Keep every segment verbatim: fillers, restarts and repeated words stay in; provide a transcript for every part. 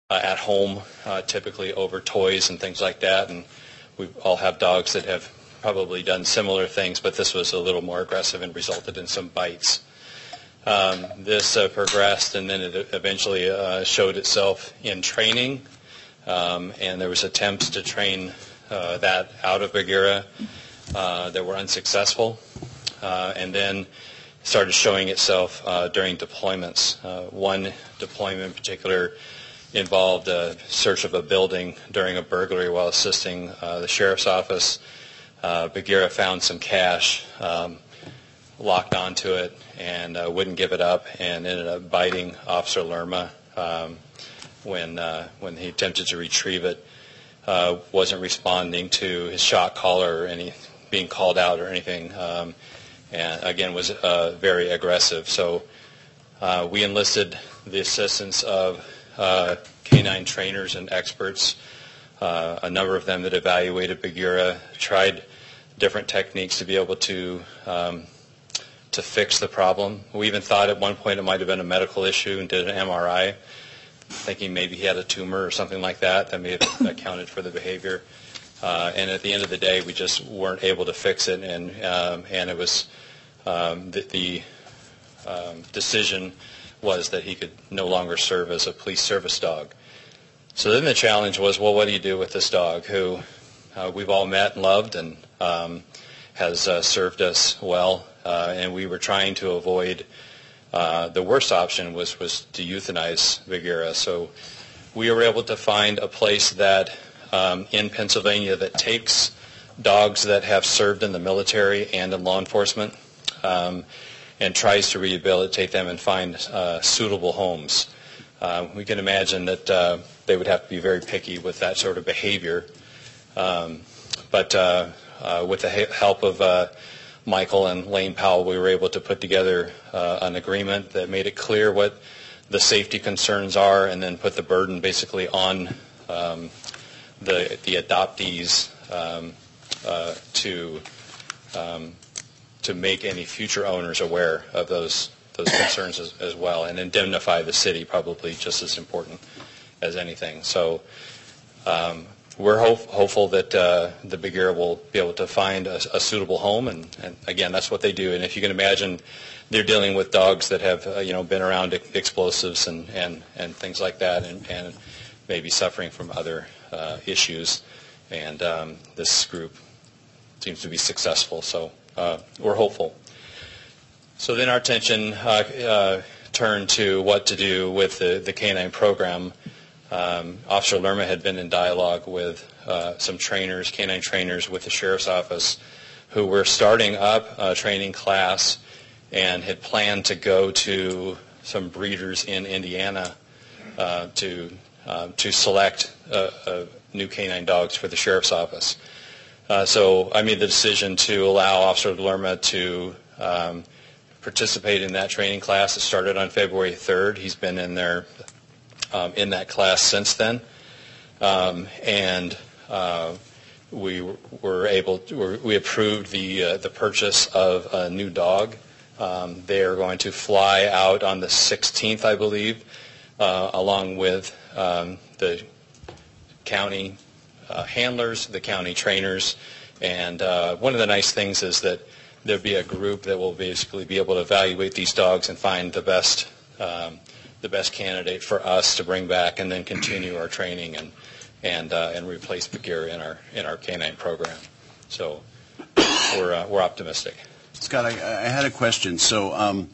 uh, at home, uh, typically over toys and things like that. And we all have dogs that have probably done similar things, but this was a little more aggressive and resulted in some bites. Um, this uh, progressed, and then it eventually uh, showed itself in training, um, and there was attempts to train uh, that out of Bagheera uh, that were unsuccessful, uh, and then started showing itself uh, during deployments. Uh, one deployment in particular involved a search of a building during a burglary while assisting uh, the sheriff's office. Uh, Bagheera found some cash, um, locked onto it, and uh, wouldn't give it up, and ended up biting Officer Lerma um, when uh, when he attempted to retrieve it. Uh, wasn't responding to his shot caller or any being called out or anything, um, and again was uh, very aggressive. So uh, we enlisted the assistance of uh, canine trainers and experts, uh, a number of them that evaluated Bagheera, tried different techniques to be able to um, to fix the problem. We even thought at one point it might have been a medical issue and did an M R I, thinking maybe he had a tumor or something like that that may have accounted for the behavior. Uh, and at the end of the day, we just weren't able to fix it, and um, and it was um, the, the um, decision was that he could no longer serve as a police service dog. So then the challenge was, well, what do you do with this dog who uh, we've all met and loved and um, has uh, served us well, uh, and we were trying to avoid uh, the worst option was, was to euthanize Bagheera. So we were able to find a place that um, in Pennsylvania that takes dogs that have served in the military and in law enforcement um, and tries to rehabilitate them and find uh, suitable homes. Uh, we can imagine that uh, they would have to be very picky with that sort of behavior. Um, but uh, uh, with the help of uh, Michael and Lane Powell, we were able to put together uh, an agreement that made it clear what the safety concerns are, and then put the burden basically on um, the the adoptees um, uh, to um, to make any future owners aware of those those concerns as, as well, and indemnify the city, probably just as important as anything. So um, we're hope, hopeful that uh, the Bagheera will be able to find a, a suitable home, and, and again, that's what they do. And if you can imagine, they're dealing with dogs that have uh, you know been around explosives and, and, and things like that, and, and maybe suffering from other uh, issues. And um, this group seems to be successful, so uh, we're hopeful. So then our attention uh, uh, turned to what to do with the, the canine program. Um, Officer Lerma had been in dialogue with uh, some trainers, canine trainers with the Sheriff's Office, who were starting up a training class and had planned to go to some breeders in Indiana uh, to uh, to select uh, uh, new canine dogs for the Sheriff's Office. Uh, so I made the decision to allow Officer Lerma to um, participate in that training class. It started on February third. He's been in there um, in that class since then, um, and uh, we were able to, we approved the uh, the purchase of a new dog. Um, they are going to fly out on the sixteenth, I believe, uh, along with um, the county uh, handlers, the county trainers, and uh, one of the nice things is that there'll be a group that will basically be able to evaluate these dogs and find the best um, the best candidate for us to bring back, and then continue our training and and uh, and replace Bagheera in our in our canine program. So we're uh, we're optimistic. Scott, I, I had a question. So, um,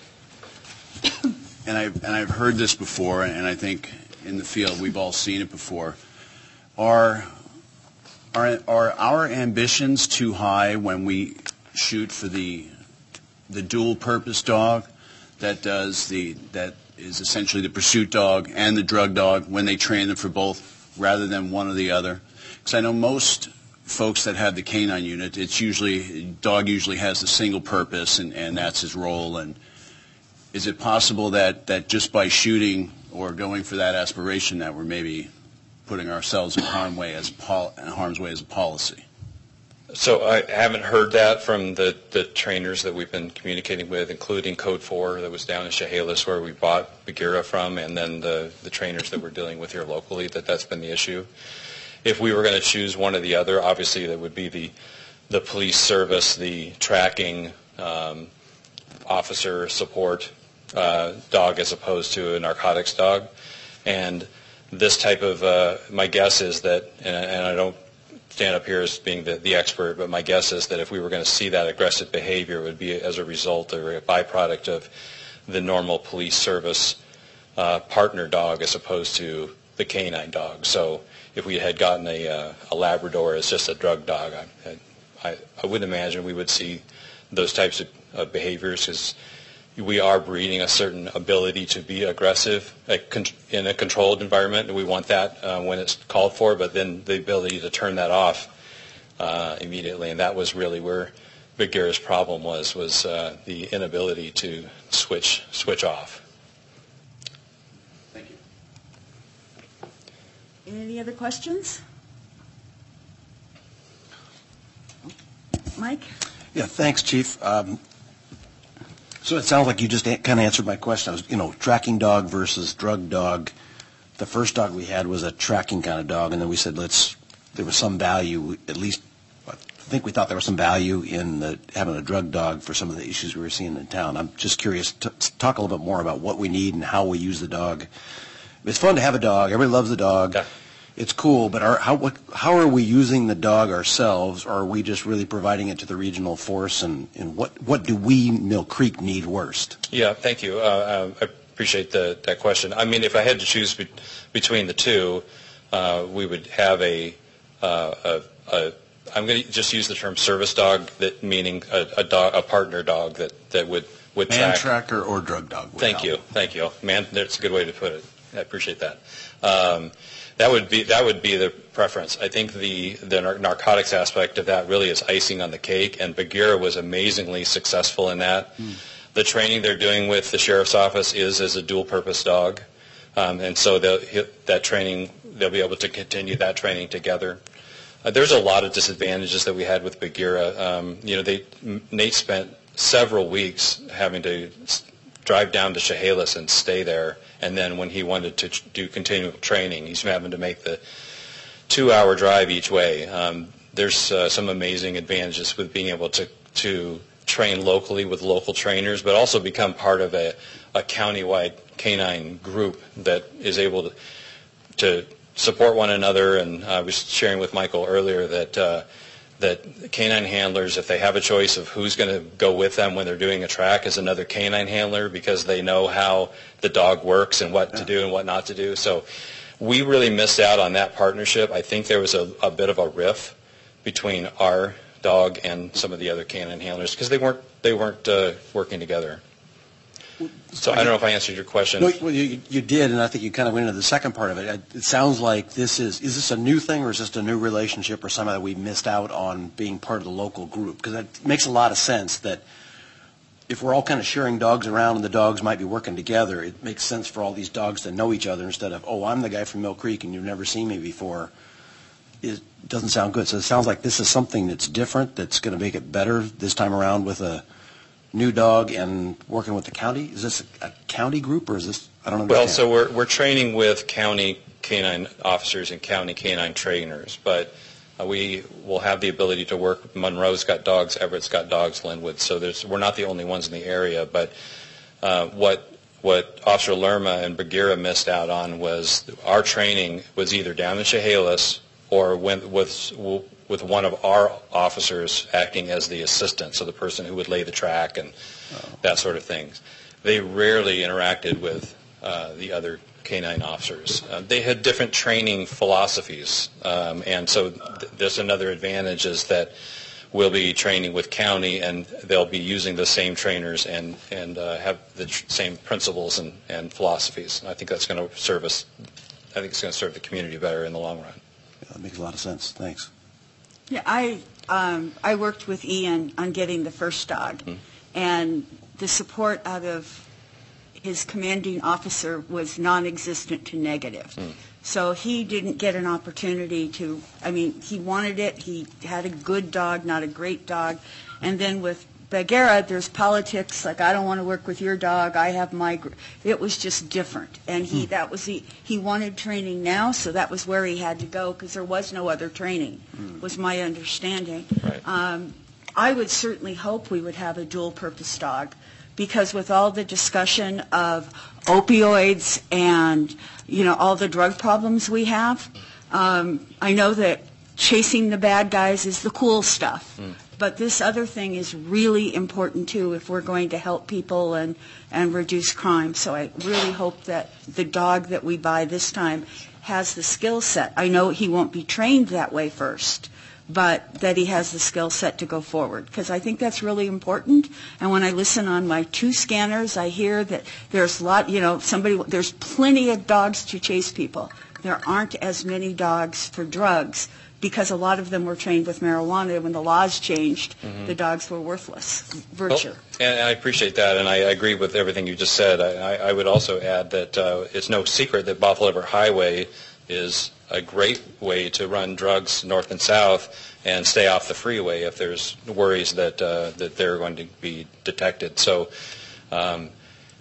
and I've and I've heard this before, and I think in the field we've all seen it before. Are are are our ambitions too high when we shoot for the the dual purpose dog that does the that is essentially the pursuit dog and the drug dog, when they train them for both rather than one or the other? Because I know most folks that have the canine unit, it's usually dog usually has the single purpose, and, and that's his role. And is it possible that that just by shooting or going for that aspiration that we're maybe putting ourselves in harm way as pol- harm's way as a policy? So I haven't heard that from the, the trainers that we've been communicating with, including Code four that was down in Chehalis where we bought Bagheera from, and then the, the trainers that we're dealing with here locally, that that's been the issue. If we were going to choose one or the other, obviously that would be the, the police service, the tracking, um, officer support uh, dog as opposed to a narcotics dog. And this type of, uh, my guess is that, and, and I don't stand up here as being the, the expert, but my guess is that if we were going to see that aggressive behavior, it would be as a result or a byproduct of the normal police service uh, partner dog as opposed to the canine dog. So if we had gotten a, uh, a Labrador as just a drug dog, I, I, I wouldn't imagine we would see those types of, of behaviors, because we are breeding a certain ability to be aggressive in a controlled environment, and we want that uh, when it's called for, but then the ability to turn that off uh, immediately, and that was really where Bagheera's problem was, was uh, the inability to switch switch off. Thank you. Any other questions? Mike? Yeah, thanks, Chief. Um, so it sounds like you just kind of answered my question. I was, you know, tracking dog versus drug dog. The first dog we had was a tracking kind of dog, and then we said let's. There was some value, at least. I think we thought there was some value in the, having a drug dog for some of the issues we were seeing in town. I'm just curious. To talk a little bit more about what we need and how we use the dog. It's fun to have a dog. Everybody loves the dog. Yeah. It's cool, but are, how what, how are we using the dog ourselves, or are we just really providing it to the regional force, and, and what, what do we, Mill Creek, need worst? Yeah, thank you. Uh, I appreciate the, that question. I mean, if I had to choose be, between the two, uh, we would have a, uh, a, a I'm going to just use the term service dog, that meaning a, a, dog, a partner dog that, that would, would Man track. tracker or drug dog? Thank you, thank you. Man, that's a good way to put it. I appreciate that. Um, That would be that would be the preference. I think the the nar- narcotics aspect of that really is icing on the cake, and Bagheera was amazingly successful in that. Mm. The training they're doing with the sheriff's office is as a dual-purpose dog, um, and so that training they'll be able to continue that training together. Uh, there's a lot of disadvantages that we had with Bagheera. Um, you know, they Nate spent several weeks having to drive down to Chehalis and stay there. And then when he wanted to do continual training, he's having to make the two-hour drive each way. Um, there's uh, some amazing advantages with being able to, to train locally with local trainers, but also become part of a, a county-wide canine group that is able to, to support one another. And I was sharing with Michael earlier that uh, that canine handlers, if they have a choice of who's going to go with them when they're doing a track, is another canine handler, because they know how the dog works and what to do and what not to do. So we really missed out on that partnership. I think there was a, a bit of a rift between our dog and some of the other canine handlers because they weren't they weren't uh, working together. So I don't know if I answered your question. No, well, you, you did, and I think you kind of went into the second part of it. It sounds like this is, is this a new thing, or is this a new relationship, or something that we missed out on being part of the local group? Because that makes a lot of sense that if we're all kind of sharing dogs around and the dogs might be working together, it makes sense for all these dogs to know each other instead of, oh, I'm the guy from Mill Creek and you've never seen me before. It doesn't sound good. So it sounds like this is something that's different, that's going to make it better this time around with a new dog and working with the county. Is this a, a county group, or is this, I don't understand. Well, so we're we're training with county canine officers and county canine trainers, but uh, we will have the ability to work. Monroe's got dogs, Everett's got dogs, Linwood. So there's we're not the only ones in the area, but uh, what what Officer Lerma and Bagheera missed out on was our training was either down in Chehalis or when, with with one of our officers acting as the assistant, so the person who would lay the track and oh. that sort of things. They rarely interacted with uh, the other canine officers. Uh, they had different training philosophies, um, and so th- there's another advantage is that we'll be training with county, and they'll be using the same trainers and, and uh, have the tr- same principles and, and philosophies. And I think that's going to serve us, I think it's going to serve the community better in the long run. Yeah, that makes a lot of sense. Thanks. Yeah, I um, I worked with Ian on getting the first dog, mm-hmm. and the support out of his commanding officer was non-existent to negative. Mm. So he didn't get an opportunity to, I mean, he wanted it. He had a good dog, not a great dog. And then with Bagheera, there's politics, like, I don't want to work with your dog, I have my, gr-. It was just different. And he, that was the, he wanted training now, so that was where he had to go, because there was no other training, was my understanding. Right. Um, I would certainly hope we would have a dual-purpose dog, because with all the discussion of opioids and, you know, all the drug problems we have, um, I know that chasing the bad guys is the cool stuff. Mm. But this other thing is really important, too, if we're going to help people and, and reduce crime. So I really hope that the dog that we buy this time has the skill set. I know he won't be trained that way first, but that he has the skill set to go forward, because I think that's really important. And when I listen on my two scanners, I hear that there's a lot, you know, somebody, there's plenty of dogs to chase people. There aren't as many dogs for drugs, because a lot of them were trained with marijuana. When the laws changed, mm-hmm. the dogs were worthless. Virtue. Well, and I appreciate that, and I agree with everything you just said. I, I, I would also add that uh, it's no secret that Buffalo River Highway is a great way to run drugs north and south and stay off the freeway if there's worries that uh, that they're going to be detected. So, um,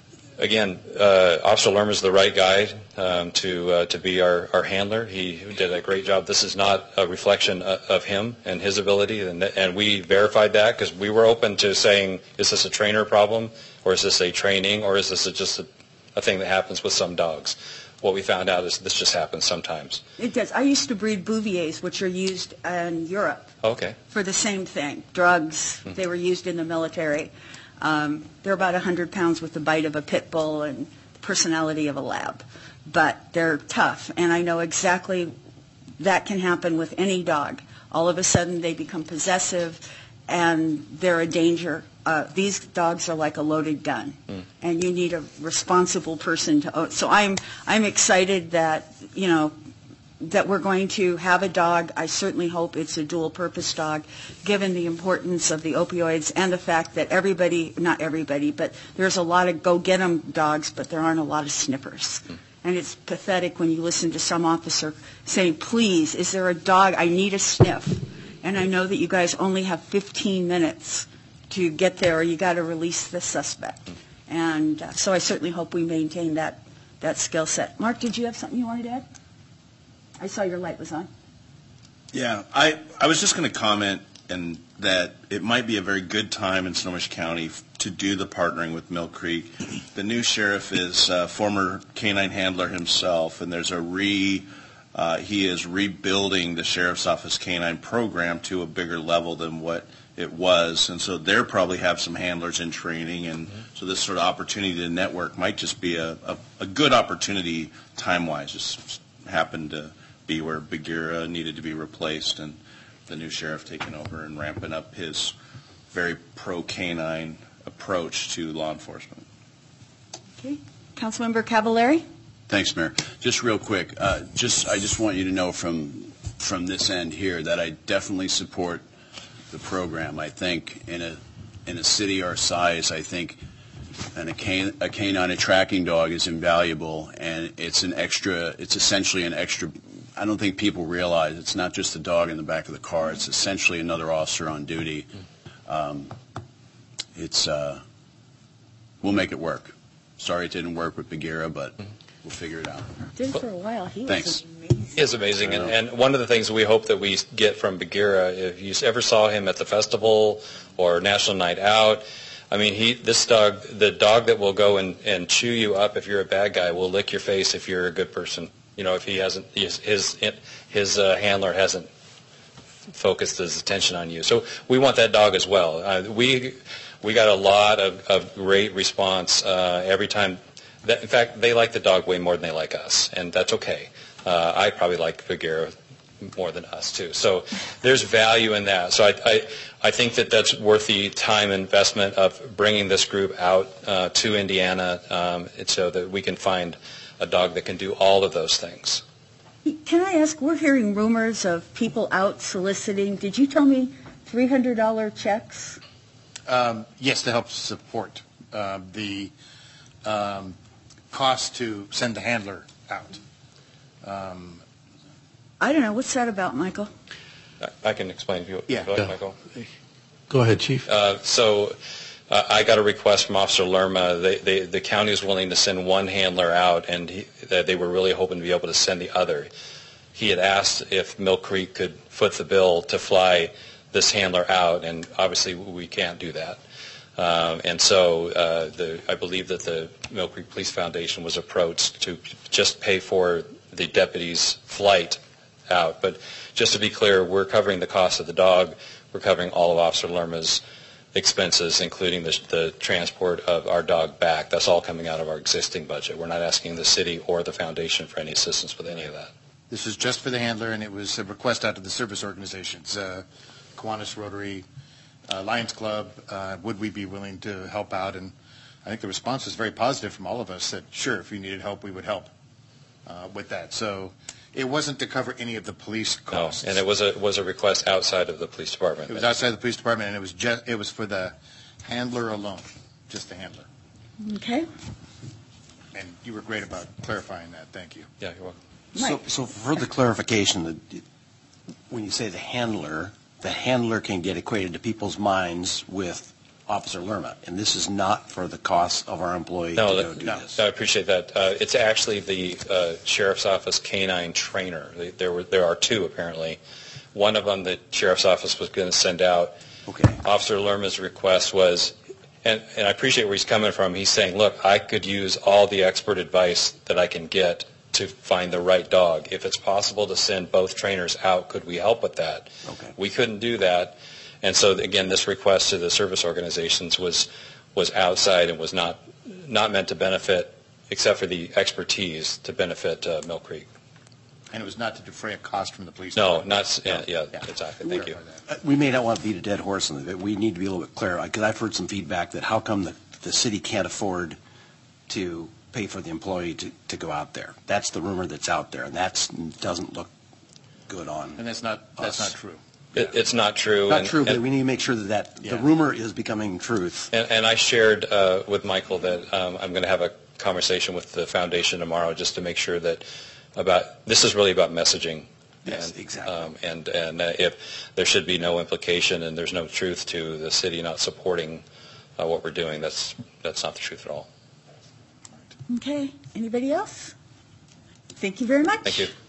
again, uh, Officer Lerma is the right guy um, to uh, to be our, our handler. He did a great job. This is not a reflection of, of him and his ability, and, and we verified that, because we were open to saying, is this a trainer problem, or is this a training, or is this a, just a, a thing that happens with some dogs? What we found out is this just happens sometimes. It does. I used to breed Bouviers, which are used in Europe okay. for the same thing, drugs. Mm-hmm. They were used in the military. Um, they're about one hundred pounds with the bite of a pit bull and the personality of a lab. But they're tough, and I know exactly that can happen with any dog. All of a sudden they become possessive, and they're a danger. Uh, these dogs are like a loaded gun, mm. and you need a responsible person to own. So I'm I'm excited that, you know, that we're going to have a dog. I certainly hope it's a dual-purpose dog, given the importance of the opioids and the fact that everybody, not everybody, but there's a lot of go-get-'em dogs, but there aren't a lot of sniffers. Mm. And it's pathetic when you listen to some officer saying, please, is there a dog? I need a sniff. And I know that you guys only have fifteen minutes to get there, or you got to release the suspect. And uh, so I certainly hope we maintain that, that skill set. Mark, did you have something you wanted to add? I saw your light was on. Yeah, I, I was just going to comment and that it might be a very good time in Snohomish County f- to do the partnering with Mill Creek. The new sheriff is a former canine handler himself, and there's a re, uh, he is rebuilding the sheriff's office canine program to a bigger level than what it was, and so they'll probably have some handlers in training, and mm-hmm. so this sort of opportunity to network might just be a, a, a good opportunity time-wise. Just happened to be where Bagheera needed to be replaced, and the new sheriff taking over and ramping up his very pro-canine approach to law enforcement. Okay. Councilmember Cavallari? Thanks, Mayor. Just real quick, uh, just I just want you to know from from this end here that I definitely support the program. I think in a in a city our size, I think an, a, can, a canine, a tracking dog is invaluable, and it's an extra. It's essentially an extra. I don't think people realize it's not just the dog in the back of the car. It's essentially another officer on duty. Um, it's uh, we'll make it work. Sorry it didn't work with Bagheera, but we'll figure it out. Did for a while. He Thanks. was amazing. He is amazing, and, and one of the things we hope that we get from Bagheera, if you ever saw him at the festival or National Night Out, I mean, he this dog, the dog that will go and, and chew you up if you're a bad guy, will lick your face if you're a good person. You know, if he hasn't, his his, his uh, handler hasn't focused his attention on you. So we want that dog as well. Uh, we we got a lot of, of great response uh, every time. That, in fact, they like the dog way more than they like us, and that's okay. Uh, I probably like Bagheera more than us too. So there's value in that. So I, I, I think that that's worth the time investment of bringing this group out uh, to Indiana um, so that we can find a dog that can do all of those things. Can I ask, we're hearing rumors of people out soliciting. Did you tell me three hundred dollars checks? Um, yes, to help support uh, the um, cost to send the handler out. Um, I don't know, what's that about, Michael? I I can explain if you Yeah. if you like, Yeah. Michael. Go ahead, Chief. Uh, So uh, I got a request from Officer Lerma. They, they, the county is willing to send one handler out, and he, that they were really hoping to be able to send the other. He had asked if Mill Creek could foot the bill to fly this handler out, and obviously we can't do that. Um, and so uh, the, I believe that the Mill Creek Police Foundation was approached to just pay for the deputy's flight out. But just to be clear, we're covering the cost of the dog. We're covering all of Officer Lerma's expenses, including the, the transport of our dog back. That's all coming out of our existing budget. We're not asking the city or the foundation for any assistance with any of that. This is just for the handler, and it was a request out to the service organizations, uh, Kiwanis Rotary, uh, Lions Club. Uh, would we be willing to help out? And I think the response was very positive from all of us that, sure, if we needed help, we would help uh, with that. So it wasn't to cover any of the police No, costs. and it was a was a request outside of the police department. It was outside the police department, and it was just, it was for the handler alone, just the handler. Okay. And you were great about clarifying that. Thank you. Yeah, you're welcome. So, Right. so for further clarification, the- when you say the handler, the handler can get equated to people's minds with Officer Lerma, and this is not for the cost of our employee No, to go that- do no, this. I appreciate that. Uh, It's actually the uh, Sheriff's Office canine trainer. They- There were there are two, apparently. One of them the Sheriff's Office was going to send out. Okay. Officer Lerma's request was, and, and I appreciate where he's coming from, he's saying, look, I could use all the expert advice that I can get to find the right dog. If it's possible to send both trainers out, could we help with that? Okay. We couldn't do that. And so, again, this request to the service organizations was was outside and was not not meant to benefit, except for the expertise, to benefit uh, Mill Creek. And it was not to defray a cost from the police No, department. not, s- yeah, yeah, Yeah. exactly. Thank you. Clarify that. Uh, We may not want to beat a dead horse on it, but we need to be a little bit clear, because I've heard some feedback that how come the, the city can't afford to pay for the employee to, to go out there? That's the rumor that's out there, and that doesn't look good on And that's not, that's us. not true. It, it's not true. Not and- true, but and- we need to make sure that, that the Yeah. rumor is becoming truth. And, and I shared uh, with Michael that um, I'm going to have a conversation with the foundation tomorrow just to make sure that about, this is really about messaging. Yes, And, exactly. Um, and and uh, if there should be no implication and there's no truth to the city not supporting uh, what we're doing, that's that's not the truth at all. Okay, anybody else? Thank you very much. Thank you.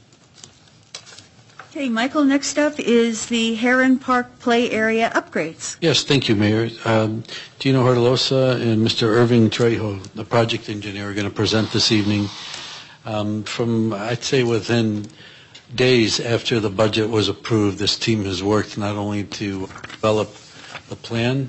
Okay, Michael, next up is the Heron Park Play Area upgrades. Yes, thank you, Mayor. Um, Gino Hardalosa and Mister Irving Trejo, the project engineer, are going to present this evening. Um, From, I'd say, within days after the budget was approved, this team has worked not only to develop the plan,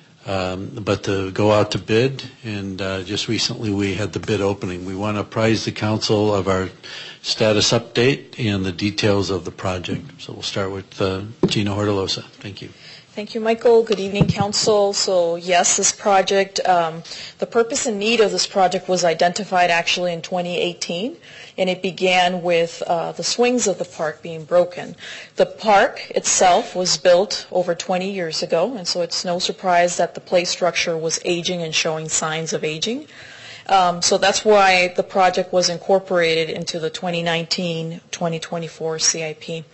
um, but to go out to bid. And uh, just recently, we had the bid opening. We want to apprise the council of our status update and the details of the project. So we'll start with uh, Gino Hardalosa. Thank you. Thank you, Michael. Good evening, Council. So yes, this project, um, the purpose and need of this project was identified actually in twenty eighteen, and it began with uh, the swings of the park being broken. The park itself was built over twenty years ago, and so it's no surprise that the play structure was aging and showing signs of aging. Um, so that's why the project was incorporated into the twenty nineteen twenty twenty-four C I P.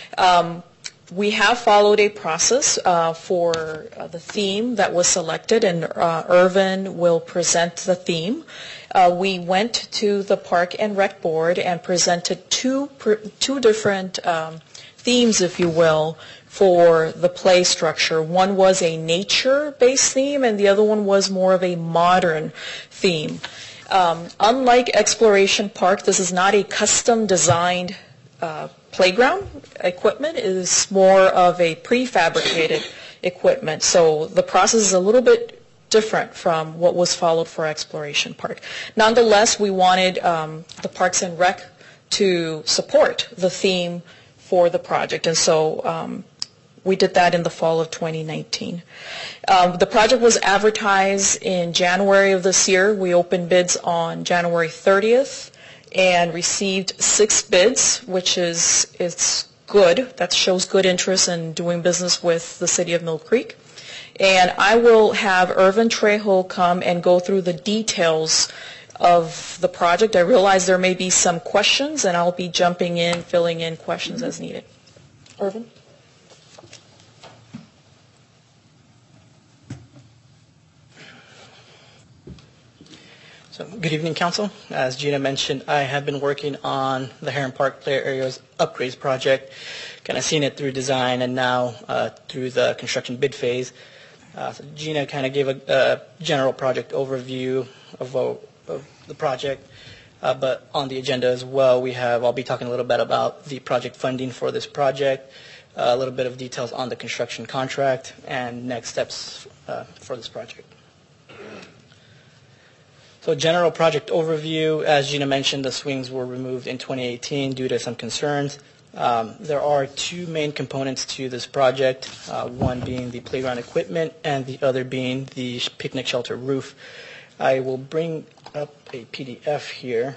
Um, We have followed a process uh, for uh, the theme that was selected, and uh, Irvin will present the theme. Uh, we went to the Park and Rec Board and presented two pr- two different um, themes, if you will, for the play structure. One was a nature-based theme, and the other one was more of a modern theme. Um, unlike Exploration Park, this is not a custom-designed uh, playground equipment. It is more of a prefabricated equipment. So the process is a little bit different from what was followed for Exploration Park. Nonetheless, we wanted um, the Parks and Rec to support the theme for the project, and so um, we did that in the fall of twenty nineteen. Um, the project was advertised in January of this year. We opened bids on January thirtieth and received six bids, which is it's good. That shows good interest in doing business with the city of Mill Creek. And I will have Irvin Trejo come and go through the details of the project. I realize there may be some questions, and I'll be jumping in, filling in questions as needed. Irvin? So, good evening, Council. As Gina mentioned, I have been working on the Heron Park Play Areas Upgrades project, kind of seen it through design and now uh, through the construction bid phase. Uh, so Gina kind of gave a, a general project overview of, uh, of the project, uh, but on the agenda as well, we have, I'll be talking a little bit about the project funding for this project, uh, a little bit of details on the construction contract, and next steps uh, for this project. So general project overview, as Gina mentioned, the swings were removed in twenty eighteen due to some concerns. Um, there are two main components to this project, uh, one being the playground equipment and the other being the picnic shelter roof. I will bring up a P D F here.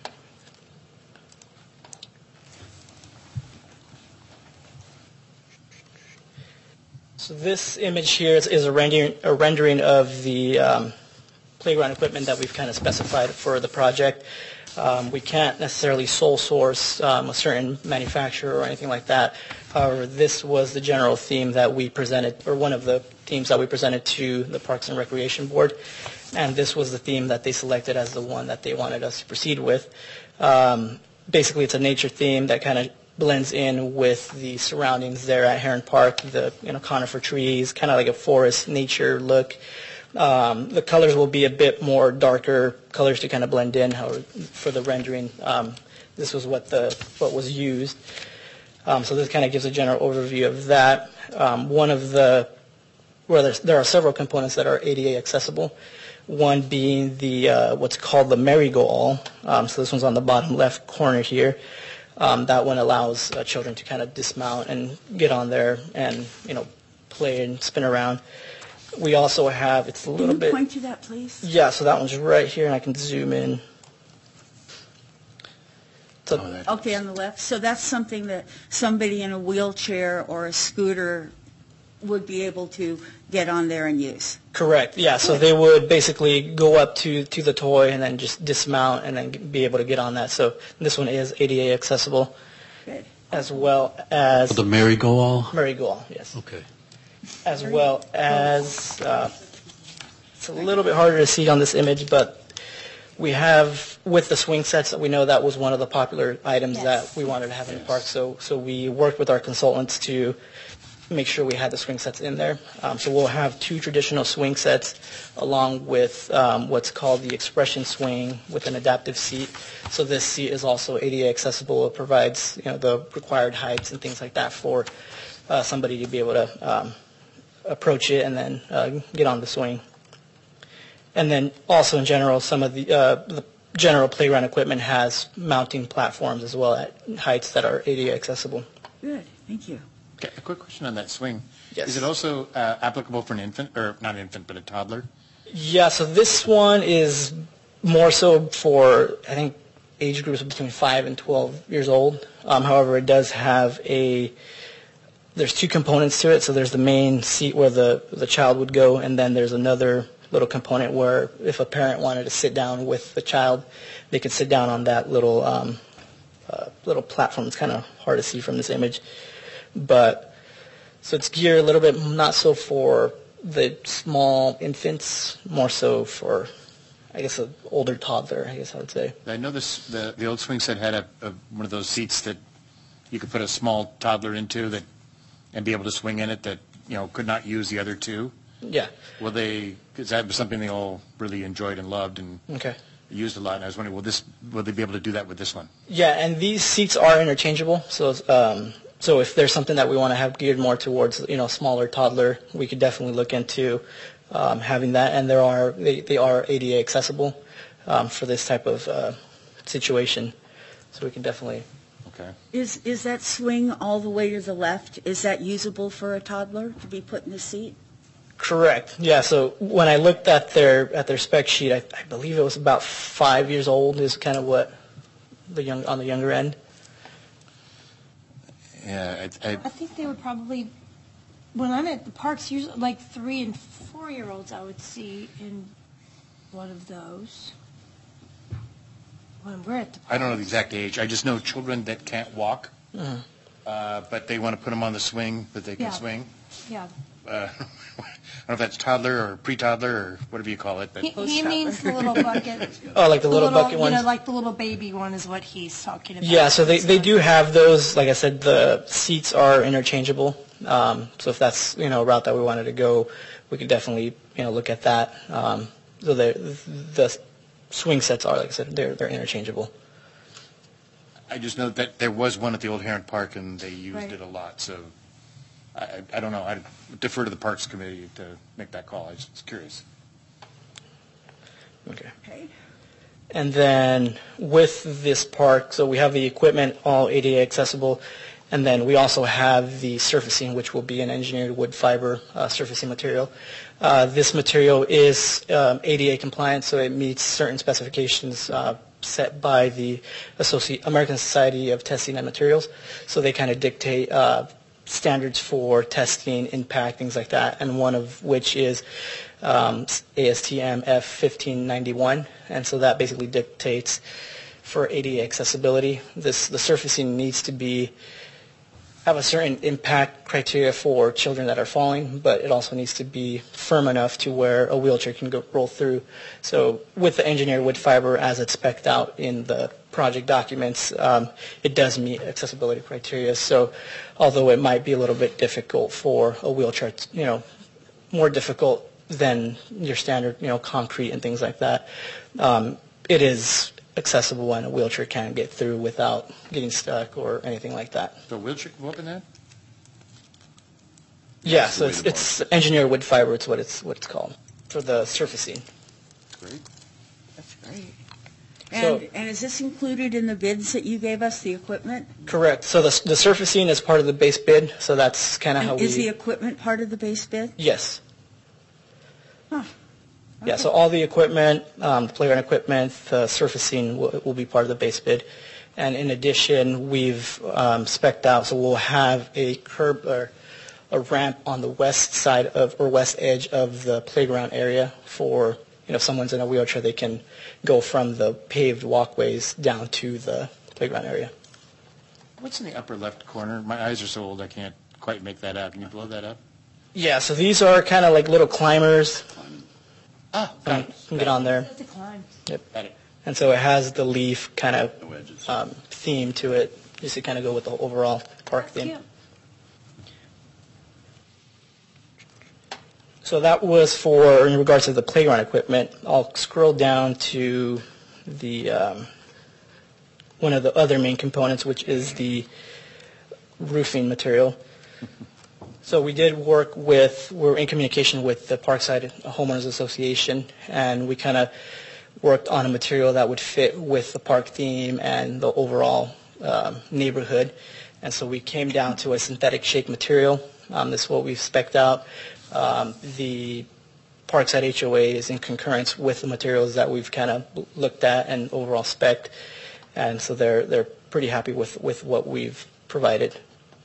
So this image here is, is a, rendering, a rendering of the um, playground equipment that we've kind of specified for the project. Um, we can't necessarily sole source um, a certain manufacturer or anything like that. However, this was the general theme that we presented, or one of the themes that we presented to the Parks and Recreation Board, and this was the theme that they selected as the one that they wanted us to proceed with. Um, basically, it's a nature theme that kind of blends in with the surroundings there at Heron Park, the you know conifer trees, kind of like a forest nature look. Um, the colors will be a bit more darker colors to kind of blend in. However, for the rendering, um, this was what the what was used. Um, so this kind of gives a general overview of that. Um, one of the well, there's, there are several components that are A D A accessible. One being the uh, what's called the merry-go-all. Um, so this one's on the bottom left corner here. Um, that one allows uh, children to kind of dismount and get on there and you know play and spin around. We also have, it's a little Can you bit... point to that, please? Yeah, so that one's right here, and I can zoom in. So, Oh, that- Okay, on the left. So that's something that somebody in a wheelchair or a scooter would be able to get on there and use. correct, yeah. So they would basically go up to, to the toy and then just dismount and then be able to get on that. So this one is A D A accessible, Good. as well as... The merry-go-all? merry-go-all, yes. Okay. As well as, uh, it's a little bit harder to see on this image, but we have, with the swing sets, that we know that was one of the popular items Yes. that we wanted to have in the park. So, so we worked with our consultants to make sure we had the swing sets in there. Um, so we'll have two traditional swing sets along with um, what's called the expression swing with an adaptive seat. So this seat is also A D A accessible. It provides you know the required heights and things like that for uh, somebody to be able to um, approach it and then uh, get on the swing. And then also in general, some of the, uh, the general playground equipment has mounting platforms as well at heights that are A D A accessible. Good, thank you. Okay, a quick question on that swing. Yes. Is it also uh, applicable for an infant, or not an infant, but a toddler? Yeah, so this one is more so for, I think, age groups between five and twelve years old. Um, however, it does have a, there's two components to it. So there's the main seat where the, the child would go, and then there's another little component where if a parent wanted to sit down with the child, they could sit down on that little um, uh, little platform. It's kind of hard to see from this image. But, so it's geared a little bit not so for the small infants, more so for, I guess, an older toddler, I guess I would say. I know this, the, the old swing set had a, a, one of those seats that you could put a small toddler into that, and be able to swing in it that, you know, could not use the other two. Yeah. Will they, because that was something they all really enjoyed and loved and Okay. used a lot, and I was wondering, will this, will they be able to do that with this one? Yeah, and these seats are interchangeable. So, um, so if there's something that we want to have geared more towards, you know, smaller toddler, we could definitely look into um, having that. And there are they, they are A D A accessible um, for this type of uh, situation. So we can definitely. Okay. Is, is that swing all the way to the left, is that usable for a toddler to be put in the seat? Correct. Yeah. So when I looked at their at their spec sheet, I, I believe it was about five years old. Is kind of what the young on the younger end. Yeah, I, I, I think they would probably, when I'm at the parks, usually like three and four-year-olds I would see in one of those. When we're at the I don't know the exact age. I just know children that can't walk, Mhm. uh, but they want to put them on the swing that they can Yeah. swing. Yeah. Uh, I don't know if that's toddler or pre-toddler or whatever you call it, but He, he means the little bucket. Oh, like the little bucket You ones? know, like the little baby one is what he's talking about. Yeah, so they, they do have those. Like I said, the seats are interchangeable. Um, so if that's, you know, a route that we wanted to go, we could definitely, you know, look at that. Um, so the the swing sets are, like I said, they're they're interchangeable. I just know that there was one at the old Heron Park and they used Right. it a lot, so I, I I don't know. I defer to the Parks Committee to make that call. I was just curious. Okay. Okay. And then with this park, so we have the equipment all A D A accessible, and then we also have the surfacing, which will be an engineered wood fiber uh, surfacing material. Uh, this material is um, A D A compliant, so it meets certain specifications uh, set by the Associ- American Society of Testing and Materials. So they kind of dictate uh, standards for testing, impact, things like that, and one of which is um, A S T M F fifteen ninety-one, and so that basically dictates for A D A accessibility. This the surfacing needs to be have a certain impact criteria for children that are falling, but it also needs to be firm enough to where a wheelchair can go roll through. So with the engineered wood fiber as it's spec'd out in the project documents, um, it does meet accessibility criteria. So although it might be a little bit difficult for a wheelchair, to, you know, more difficult than your standard, you know, concrete and things like that, um, it is accessible and a wheelchair can get through without getting stuck or anything like that. So a wheelchair can go up in that? Yeah, That's so the way it's, the it's engineered wood fiber. It's what it's what it's called for the surfacing. Great. That's great. So- And, and is this included in the bids that you gave us, the equipment? Correct. So the the surfacing is part of the base bid. So that's kind of how And we. is the equipment part of the base bid? Yes. Huh. Yeah. So all the equipment, um, the playground equipment, the surfacing will, will be part of the base bid, and in addition, we've um, spec'd out. So we'll have a curb or a ramp on the west side of or west edge of the playground area for, you know, if someone's in a wheelchair, they can go from the paved walkways down to the playground area. What's in the upper left corner? My eyes are so old I can't quite make that out. Can you blow that up? Yeah, so these are kind of like little climbers. Ah, Um, got it. you can get on there. That's a climb. Got it. And so it has the leaf kind of No edges. um, theme to it, just to kind of go with the overall park theme. Cute. So that was for, in regards to the playground equipment. I'll scroll down to the, um, one of the other main components, which is the roofing material. So we did work with, we're in communication with the Parkside Homeowners Association, and we kind of worked on a material that would fit with the park theme and the overall um, neighborhood. And so we came down to a synthetic shake material. Um, This is what we've spec'd out. Um, The Parkside H O A is in concurrence with the materials that we've kind of looked at and overall spec'd. And so they're, they're pretty happy with, with what we've provided.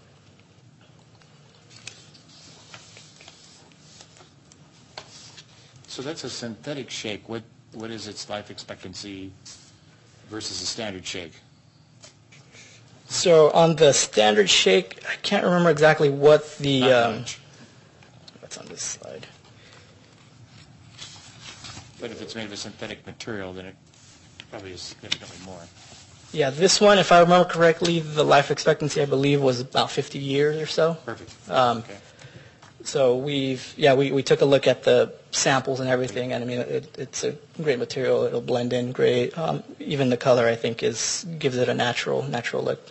So that's a synthetic shake. What What is its life expectancy versus a standard shake? So on the standard shake, I can't remember exactly what the, Not um, much. what's on this slide. But if it's made of a synthetic material, then it probably is significantly more. Yeah, this one, if I remember correctly, the life expectancy, I believe, was about fifty years or so. Perfect. Um, Okay. So we've, yeah, we, we took a look at the samples and everything, and I mean, it, it's a great material. It'll blend in great. Um, even the color, I think, is gives it a natural, natural look.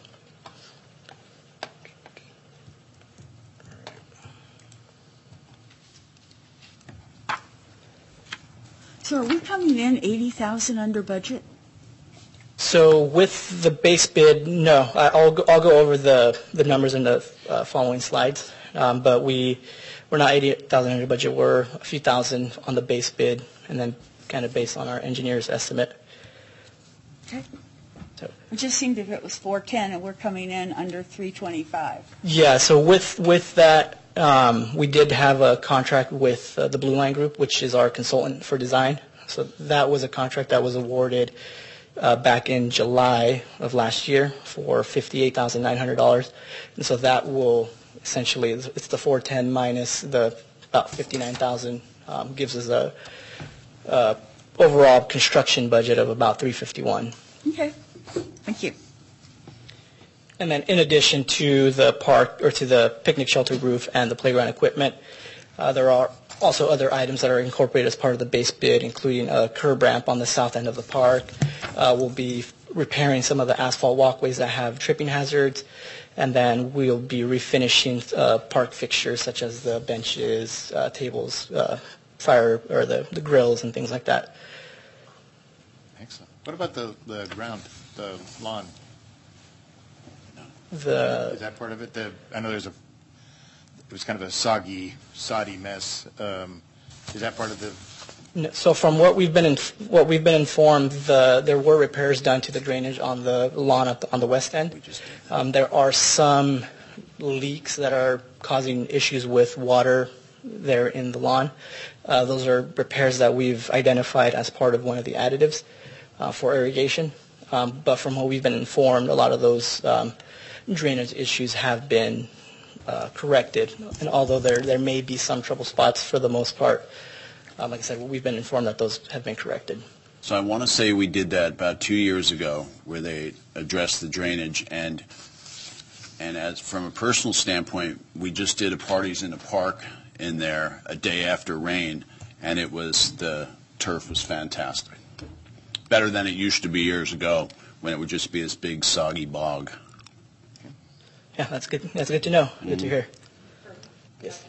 So are we coming in eighty thousand under budget? So with the base bid, no, I- I'll go, I'll go over the, the numbers in the uh, following slides. Um, but we, we're not eighty thousand under budget, we're a few thousand on the base bid, and then kind of based on our engineer's estimate. Okay. So- It just seemed if it was four ten and we're coming in under three twenty-five. Yeah, so with, with that, um, we did have a contract with uh, the Blue Line Group, which is our consultant for design. So that was a contract that was awarded uh, back in July of last year for fifty-eight thousand nine hundred dollars. And so that will essentially, it's the four ten minus the about fifty-nine thousand, um, gives us a uh, overall construction budget of about three fifty-one. Okay, thank you. And then in addition to the park, or to the picnic shelter roof and the playground equipment, uh, there are also other items that are incorporated as part of the base bid, including a curb ramp on the south end of the park. Uh, we'll be repairing some of the asphalt walkways that have tripping hazards, and then we'll be refinishing uh, park fixtures such as the benches, uh, tables, uh, fire, or the, the grills and things like that. Excellent. What about the, the ground, the lawn? The Is that part of it? The, I know there's a, it was kind of a soggy, soddy mess. Um, is that part of the? No, so from what we've been in, what we've been informed, the, there were repairs done to the drainage on the lawn at the, on the west end. Um, there are some leaks that are causing issues with water there in the lawn. Uh, those are repairs that we've identified as part of one of the additives uh, for irrigation. Um, but from what we've been informed, a lot of those um, drainage issues have been uh, corrected. And although there there may be some trouble spots, for the most part, um, like I said, we've been informed that those have been corrected. So I want to say we did that about two years ago, where they addressed the drainage, and and as from a personal standpoint, we just did a Parties in the Park in there a day after rain, and it was, the turf was fantastic. Better than it used to be years ago, when it would just be this big soggy bog. Yeah, that's good. That's good to know. Good Mm-hmm. to hear. Yes.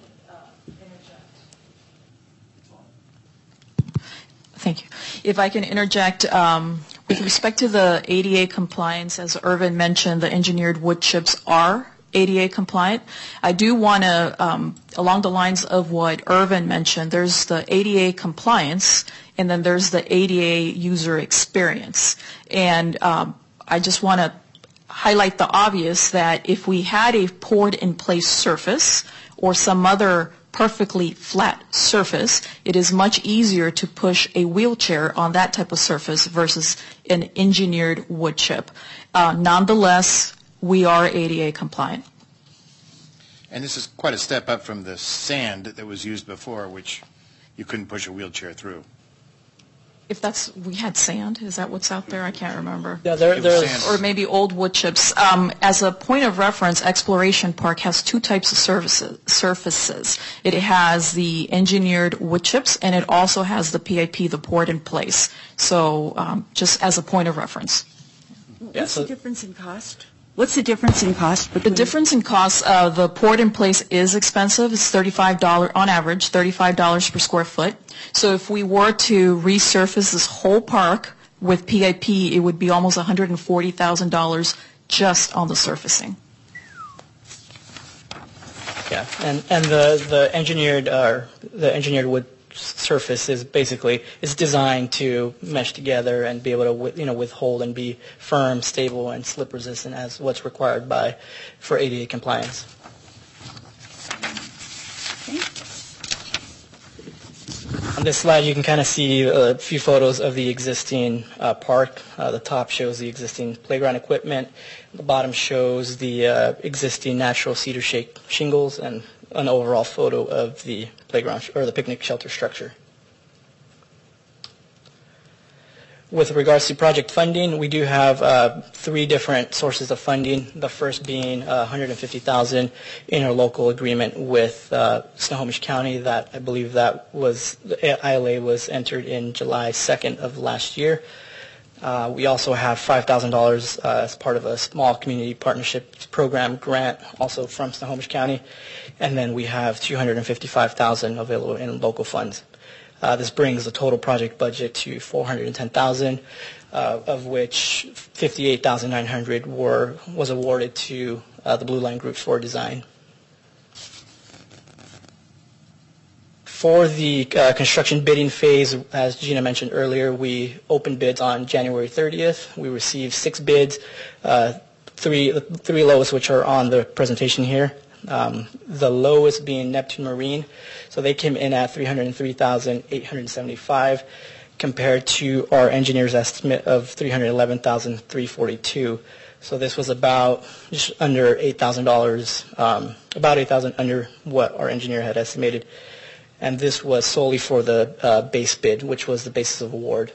Thank you. If I can interject, um, with respect to the A D A compliance, as Irvin mentioned, the engineered wood chips are A D A compliant. I do want to, um, along the lines of what Irvin mentioned, there's the A D A compliance, and then there's the A D A user experience. And um, I just want to highlight the obvious that if we had a poured-in-place surface or some other perfectly flat surface, it is much easier to push a wheelchair on that type of surface versus an engineered wood chip. Uh, nonetheless, we are A D A compliant. And this is quite a step up from the sand that was used before, which you couldn't push a wheelchair through. If that's, we had sand, is that what's out there? I can't remember. Yeah, there, It was there's sand. Or maybe old wood chips. Um, as a point of reference, Exploration Park has two types of services, surfaces. It has the engineered wood chips, and it also has the P I P, the poured in place. So um, just as a point of reference. Yeah, What's so- the difference in cost? What's the difference in cost The between? difference in cost, uh, the poured in place is expensive. It's thirty-five dollars on average, thirty-five dollars per square foot. So if we were to resurface this whole park with P I P, it would be almost one hundred forty thousand dollars just on the surfacing. Yeah, and and the the engineered uh, the engineered wood surface is basically is designed to mesh together and be able to wi- you know withhold and be firm, stable, and slip resistant as what's required by for A D A compliance. On this slide, you can kind of see a few photos of the existing uh, park. Uh, the top shows the existing playground equipment. The bottom shows the uh, existing natural cedar shake shingles and an overall photo of the playground sh- or the picnic shelter structure. With regards to project funding, we do have uh, three different sources of funding. The first being uh, one hundred fifty thousand dollars interlocal agreement with uh, Snohomish County. That I believe that was the I L A was entered in July second of last year. Uh, we also have five thousand dollars uh, as part of a small community partnership program grant, also from Snohomish County, and then we have two hundred fifty-five thousand dollars available in local funds. Uh, this brings the total project budget to four hundred ten thousand dollars, uh, of which fifty-eight thousand nine hundred dollars were was awarded to uh, the Blue Line Groups for design. For the uh, construction bidding phase, as Gina mentioned earlier, we opened bids on January thirtieth. We received six bids, uh, three the three lowest, which are on the presentation here. Um, the lowest being Neptune Marine, so they came in at three hundred three thousand eight hundred seventy-five dollars. compared to our engineer's estimate of three hundred eleven thousand three hundred forty-two. So this was about just under eight thousand dollars, um, about eight thousand dollars under what our engineer had estimated. And this was solely for the uh, base bid, which was the basis of award.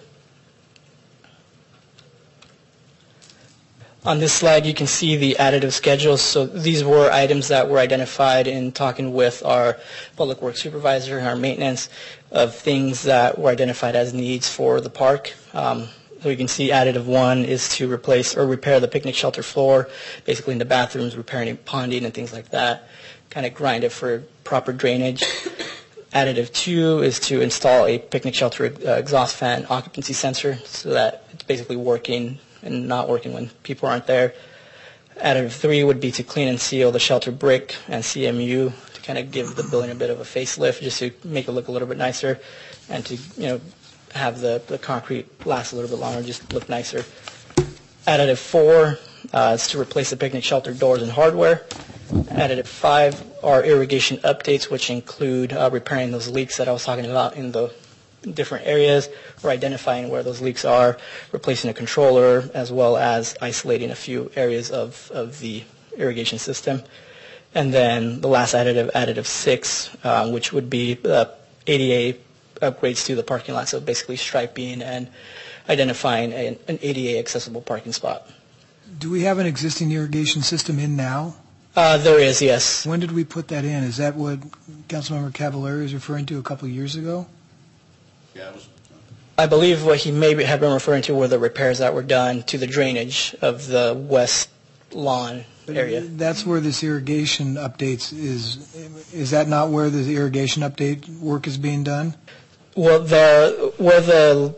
On this slide, you can see the additive schedules. So these were items that were identified in talking with our public works supervisor and our maintenance of things that were identified as needs for the park. Um, so you can see additive one is to replace or repair the picnic shelter floor, basically in the bathrooms, repairing ponding and things like that, kind of grind it for proper drainage. Additive two is to install a picnic shelter uh, exhaust fan occupancy sensor so that it's basically working and not working when people aren't there. Additive three would be to clean and seal the shelter brick and C M U to kind of give the building a bit of a facelift, just to make it look a little bit nicer, and to, you know, have the, the concrete last a little bit longer, just look nicer. Additive four uh, is to replace the picnic shelter doors and hardware. Additive five are irrigation updates, which include uh, repairing those leaks that I was talking about in the different areas, or identifying where those leaks are, replacing a controller, as well as isolating a few areas of, of the irrigation system. And then the last additive, additive six, uh, which would be uh, A D A upgrades to the parking lot, so basically striping and identifying an, an A D A accessible parking spot. Do we have an existing irrigation system in now? Uh, there is, yes. When did we put that in? Is that what Councilmember Cavallari is referring to a couple of years ago? Yeah, it was. I believe what he may have been referring to were the repairs that were done to the drainage of the west lawn area. That's where this irrigation updates is. Is that not where the irrigation update work is being done? Well, the where the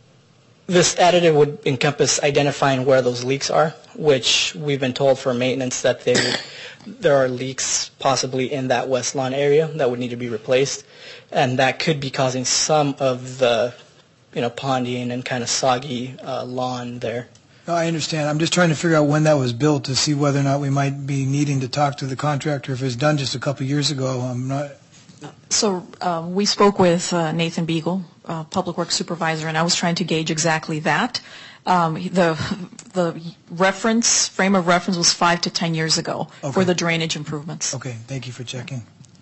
this additive would encompass identifying where those leaks are, which we've been told for maintenance that they would, there are leaks possibly in that west lawn area that would need to be replaced, and that could be causing some of the, you know, ponding and kind of soggy uh, lawn there. No, I understand. I'm just trying to figure out when that was built to see whether or not we might be needing to talk to the contractor. If it was done just a couple of years ago, I'm not. So um, we spoke with uh, Nathan Beagle, uh, Public Works Supervisor, and I was trying to gauge exactly that. Um, the the reference, frame of reference was five to ten years ago Okay. for the drainage improvements. Okay, thank you for checking.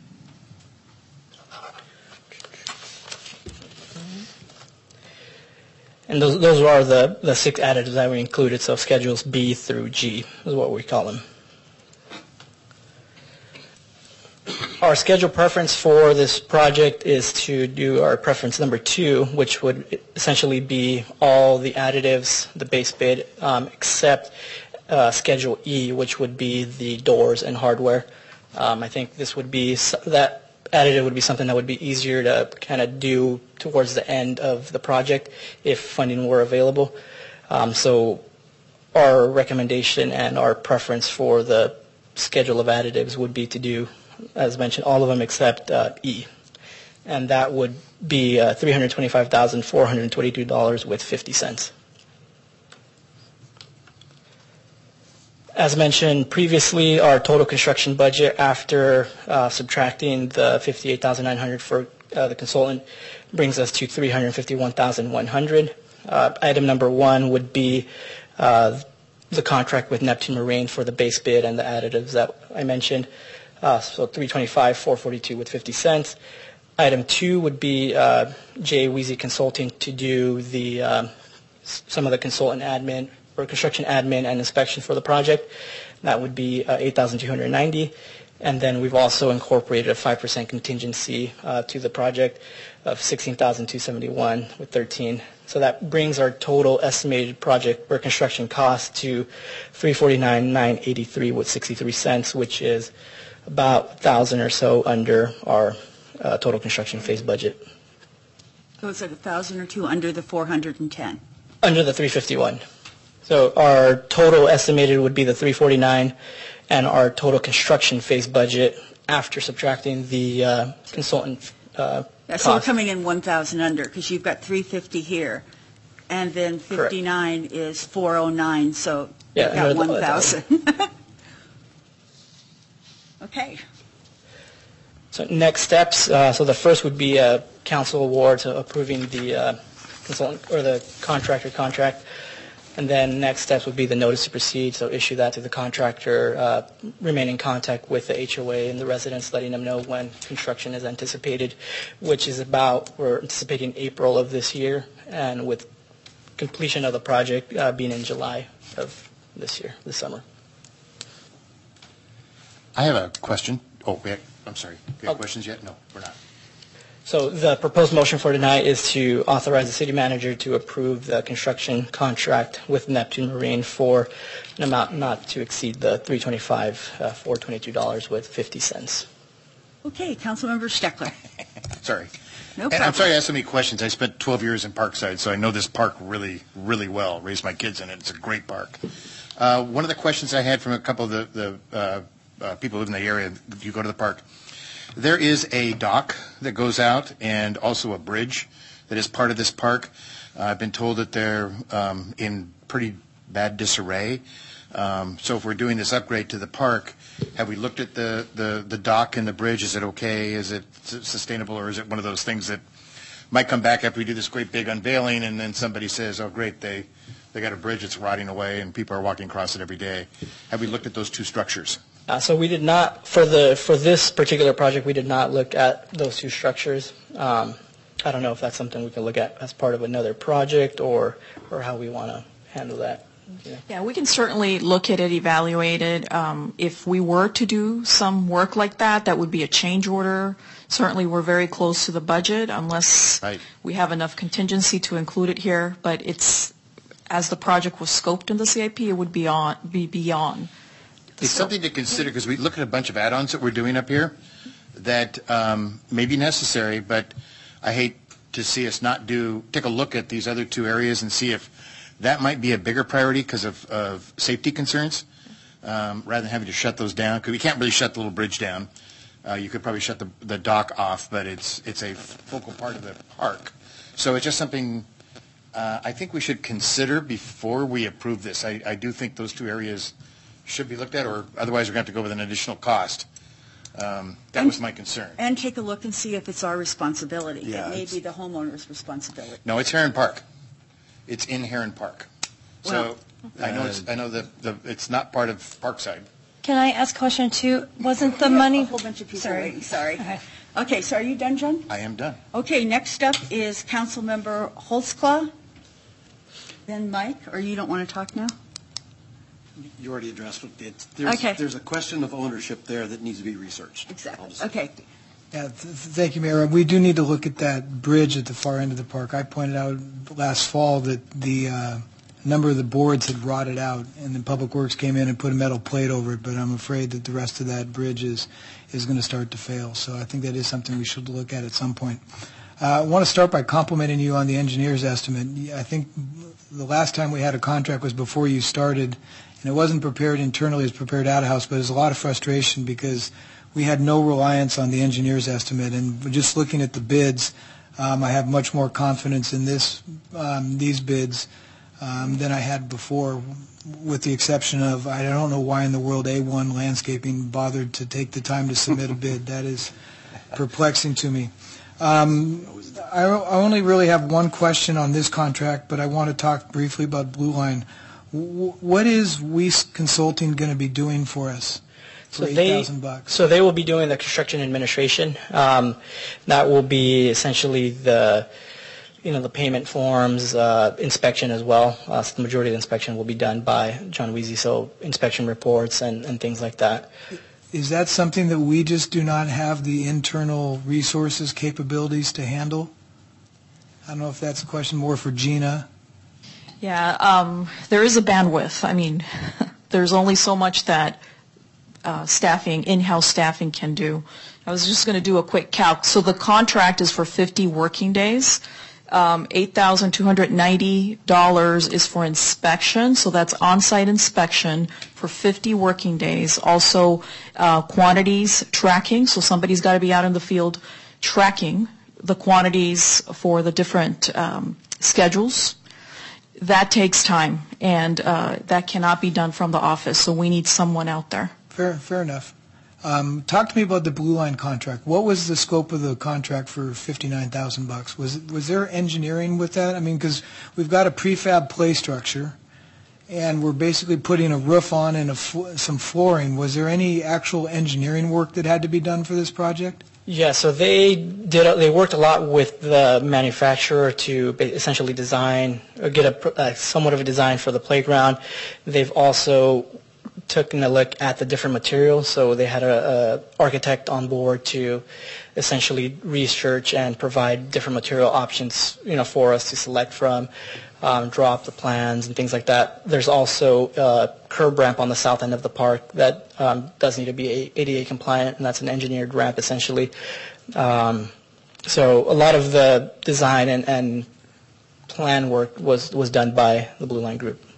And those those are the, the six additives that we included, so schedules B through G is what we call them. Our schedule preference for this project is to do our preference number two, which would essentially be all the additives, the base bid, um, except uh, Schedule E, which would be the doors and hardware. Um, I think this would be, that additive would be something that would be easier to kind of do towards the end of the project if funding were available. Um, so our recommendation and our preference for the schedule of additives would be to do, as mentioned, all of them except uh, E. And that would be uh, three hundred twenty-five thousand four hundred twenty-two dollars with fifty cents. As mentioned previously, our total construction budget after uh, subtracting the fifty-eight thousand nine hundred dollars for uh, the consultant brings us to three hundred fifty-one thousand one hundred dollars. Uh, item number one would be uh, the contract with Neptune Marine for the base bid and the additives that I mentioned. Uh, so three hundred twenty-five thousand four hundred forty-two dollars with fifty cents. Item two would be uh, J. Weezy Consulting to do the um, some of the consultant admin or construction admin and inspection for the project. That would be uh, eight thousand two hundred ninety dollars. And then we've also incorporated a five percent contingency uh, to the project of sixteen thousand two hundred seventy-one dollars with thirteen cents. So that brings our total estimated project or construction cost to three hundred forty-nine thousand nine hundred eighty-three dollars with sixty-three cents, which is about one thousand or so under our uh, total construction phase budget. So it's like one thousand or two under the four hundred ten? Under the three hundred fifty-one. So our total estimated would be the three hundred forty-nine, and our total construction phase budget after subtracting the uh, consultant uh, Yeah, so we're cost. coming in one thousand under, because you've got three hundred fifty here, and then fifty-nine is four hundred nine, so Yeah, you've got under the- one thousand. Okay. So next steps, uh, so the first would be a council award to approving the uh, consultant or the contractor contract. And then next steps would be the notice to proceed, so issue that to the contractor, uh, remain in contact with the H O A and the residents, letting them know when construction is anticipated, which is about, we're anticipating April of this year, and with completion of the project uh, being in July of this year, this summer. I have a question. Oh, we have, I'm sorry. Do you have Oh. questions yet? No, we're not. So the proposed motion for tonight is to authorize the city manager to approve the construction contract with Neptune Marine for an amount not to exceed the three twenty-five, uh, four twenty-two dollars with fifty cents. Okay, Councilmember Steckler. Sorry. No And I'm problem. sorry I asked so many questions. I spent twelve years in Parkside, so I know this park really, really well. Raised my kids in it. It's a great park. Uh, one of the questions I had from a couple of the, the uh, uh, people who live in the area, you go to the park, there is a dock that goes out and also a bridge that is part of this park. Uh, I've been told that they're um, in pretty bad disarray. Um, so if we're doing this upgrade to the park, have we looked at the, the, the dock and the bridge? Is it okay? Is it s- sustainable, or is it one of those things that might come back after we do this great big unveiling and then somebody says, oh, great, they, they got a bridge that's rotting away and people are walking across it every day. Have we looked at those two structures? Uh, so we did not, for the for this particular project, we did not look at those two structures. Um, I don't know if that's something we can look at as part of another project, or or how we want to handle that. Yeah. Yeah, we can certainly look at it, evaluate it. Um, if we were to do some work like that, that would be a change order. Certainly, we're very close to the budget unless Right. we have enough contingency to include it here. But it's, as the project was scoped in the C I P, it would be on, be beyond. It's something to consider, because we look at a bunch of add-ons that we're doing up here that um, may be necessary, but I hate to see us not do, take a look at these other two areas and see if that might be a bigger priority because of, of safety concerns, um, rather than having to shut those down, because we can't really shut the little bridge down. Uh, you could probably shut the, the dock off, but it's, it's a focal part of the park. So it's just something uh, I think we should consider before we approve this. I, I do think those two areas should be looked at, or otherwise we're going to have to go with an additional cost. Um, that And- was my concern. And take a look and see if it's our responsibility. Yeah, It may it's- be the homeowner's responsibility. No, it's Heron Park. It's in Heron Park. So Well- I know it's, I know that the, it's not part of Parkside. Can I ask a question too? Wasn't the We have money? A whole bunch of people Sorry. waiting, sorry. Okay. Okay, so are you done, John? I am done. Okay, next up is Councilmember Holtzclaw. Then Mike, or you don't want to talk now? You already addressed it. It's- There's, Okay. there's a question of ownership there that needs to be researched. Exactly. I'll just- Okay. Yeah, th- th- thank you, Mayor. We do need to look at that bridge at the far end of the park. I pointed out last fall that the uh, number of the boards had rotted out, and then Public Works came in and put a metal plate over it, but I'm afraid that the rest of that bridge is, is going to start to fail. So I think that is something we should look at at some point. Uh, I want to start by complimenting you on the engineer's estimate. I think the last time we had a contract was before you started, and it wasn't prepared internally, it was prepared out-of-house, but there's a lot of frustration because we had no reliance on the engineer's estimate, and just looking at the bids, um, I have much more confidence in this, um, these bids um, than I had before, with the exception of, I don't know why in the world A one Landscaping bothered to take the time to submit a bid. That is perplexing to me. Um, I I only really have one question on this contract, but I want to talk briefly about Blue Line. W- What is Weiss Consulting going to be doing for us for So eight they, thousand bucks? so they will be doing the construction administration. Um, that will be essentially the, you know, the payment forms, uh, inspection as well. Uh, so the majority of the inspection will be done by John Weezy, so inspection reports and, and things like that. Is that something that we just do not have the internal resources, capabilities to handle? I don't know if that's a question more for Gina. Yeah, um, there is a bandwidth. I mean, there's only so much that uh, staffing, in-house staffing can do. I was just going to do a quick calc. So the contract is for fifty working days. Um, eight thousand two hundred ninety dollars is for inspection, so that's on-site inspection for fifty working days. Also, uh, quantities tracking, so somebody's got to be out in the field tracking the quantities for the different um, schedules. That takes time, and uh, that cannot be done from the office, so we need someone out there. Fair, fair enough. Um, talk to me about the Blue Line contract. What was the scope of the contract for fifty-nine thousand bucks? Was was there engineering with that? I mean, because we've got a prefab play structure, and we're basically putting a roof on and a fl- some flooring. Was there any actual engineering work that had to be done for this project? Yeah, so they did. They worked a lot with the manufacturer to ba- essentially design or get a pr- uh, somewhat of a design for the playground. They've also taken a look at the different materials, so they had a, a architect on board to essentially research and provide different material options, you know, for us to select from, um, draw up the plans and things like that. There's also a curb ramp on the south end of the park that um, does need to be A D A compliant, and that's an engineered ramp essentially. Um, so a lot of the design and, and plan work was, was done by the Blue Line Group.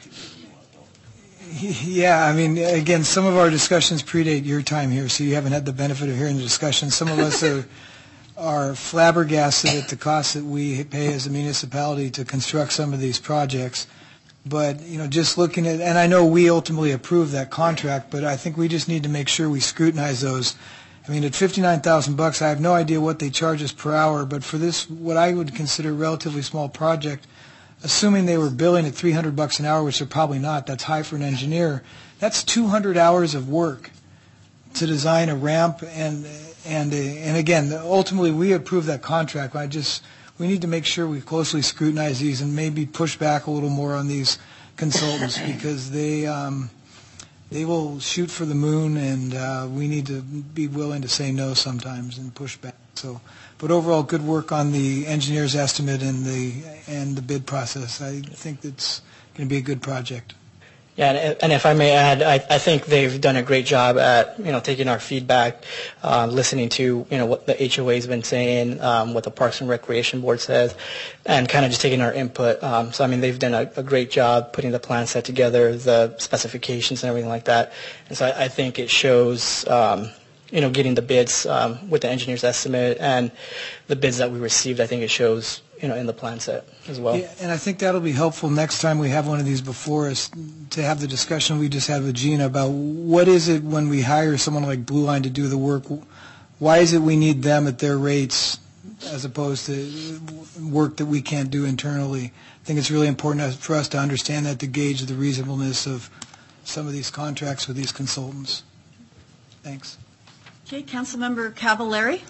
Yeah, I mean, again, some of our discussions predate your time here, so you haven't had the benefit of hearing the discussion. Some of us are are flabbergasted at the cost that we pay as a municipality to construct some of these projects. But, you know, just looking at, and I know we ultimately approve that contract, but I think we just need to make sure we scrutinize those. I mean, at fifty-nine thousand bucks, I have no idea what they charge us per hour, but for this, what I would consider a relatively small project, assuming they were billing at three hundred bucks an hour, which they're probably not, that's high for an engineer, that's two hundred hours of work to design a ramp. And, and, and again, ultimately, we approve that contract. I just, we need to make sure we closely scrutinize these and maybe push back a little more on these consultants, because they, um, they will shoot for the moon, and uh, we need to be willing to say no sometimes and push back. So, but overall, good work on the engineer's estimate and the and the bid process. I think it's going to be a good project. Yeah, and, and if I may add, I, I think they've done a great job at, you know, taking our feedback, uh, listening to, you know, what the H O A has been saying, um, what the Parks and Recreation Board says, and kind of just taking our input. Um, so, I mean, they've done a, a great job putting the plan set together, the specifications and everything like that. And so I, I think it shows, um, you know, getting the bids um, with the engineer's estimate and the bids that we received, I think it shows, you know, in the plan set as well. Yeah, and I think that'll be helpful next time we have one of these before us to have the discussion we just had with Gina about what is it when we hire someone like Blue Line to do the work, why is it we need them at their rates as opposed to work that we can't do internally. I think it's really important for us to understand that to gauge the reasonableness of some of these contracts with these consultants. Thanks. Okay, Councilmember Cavallari.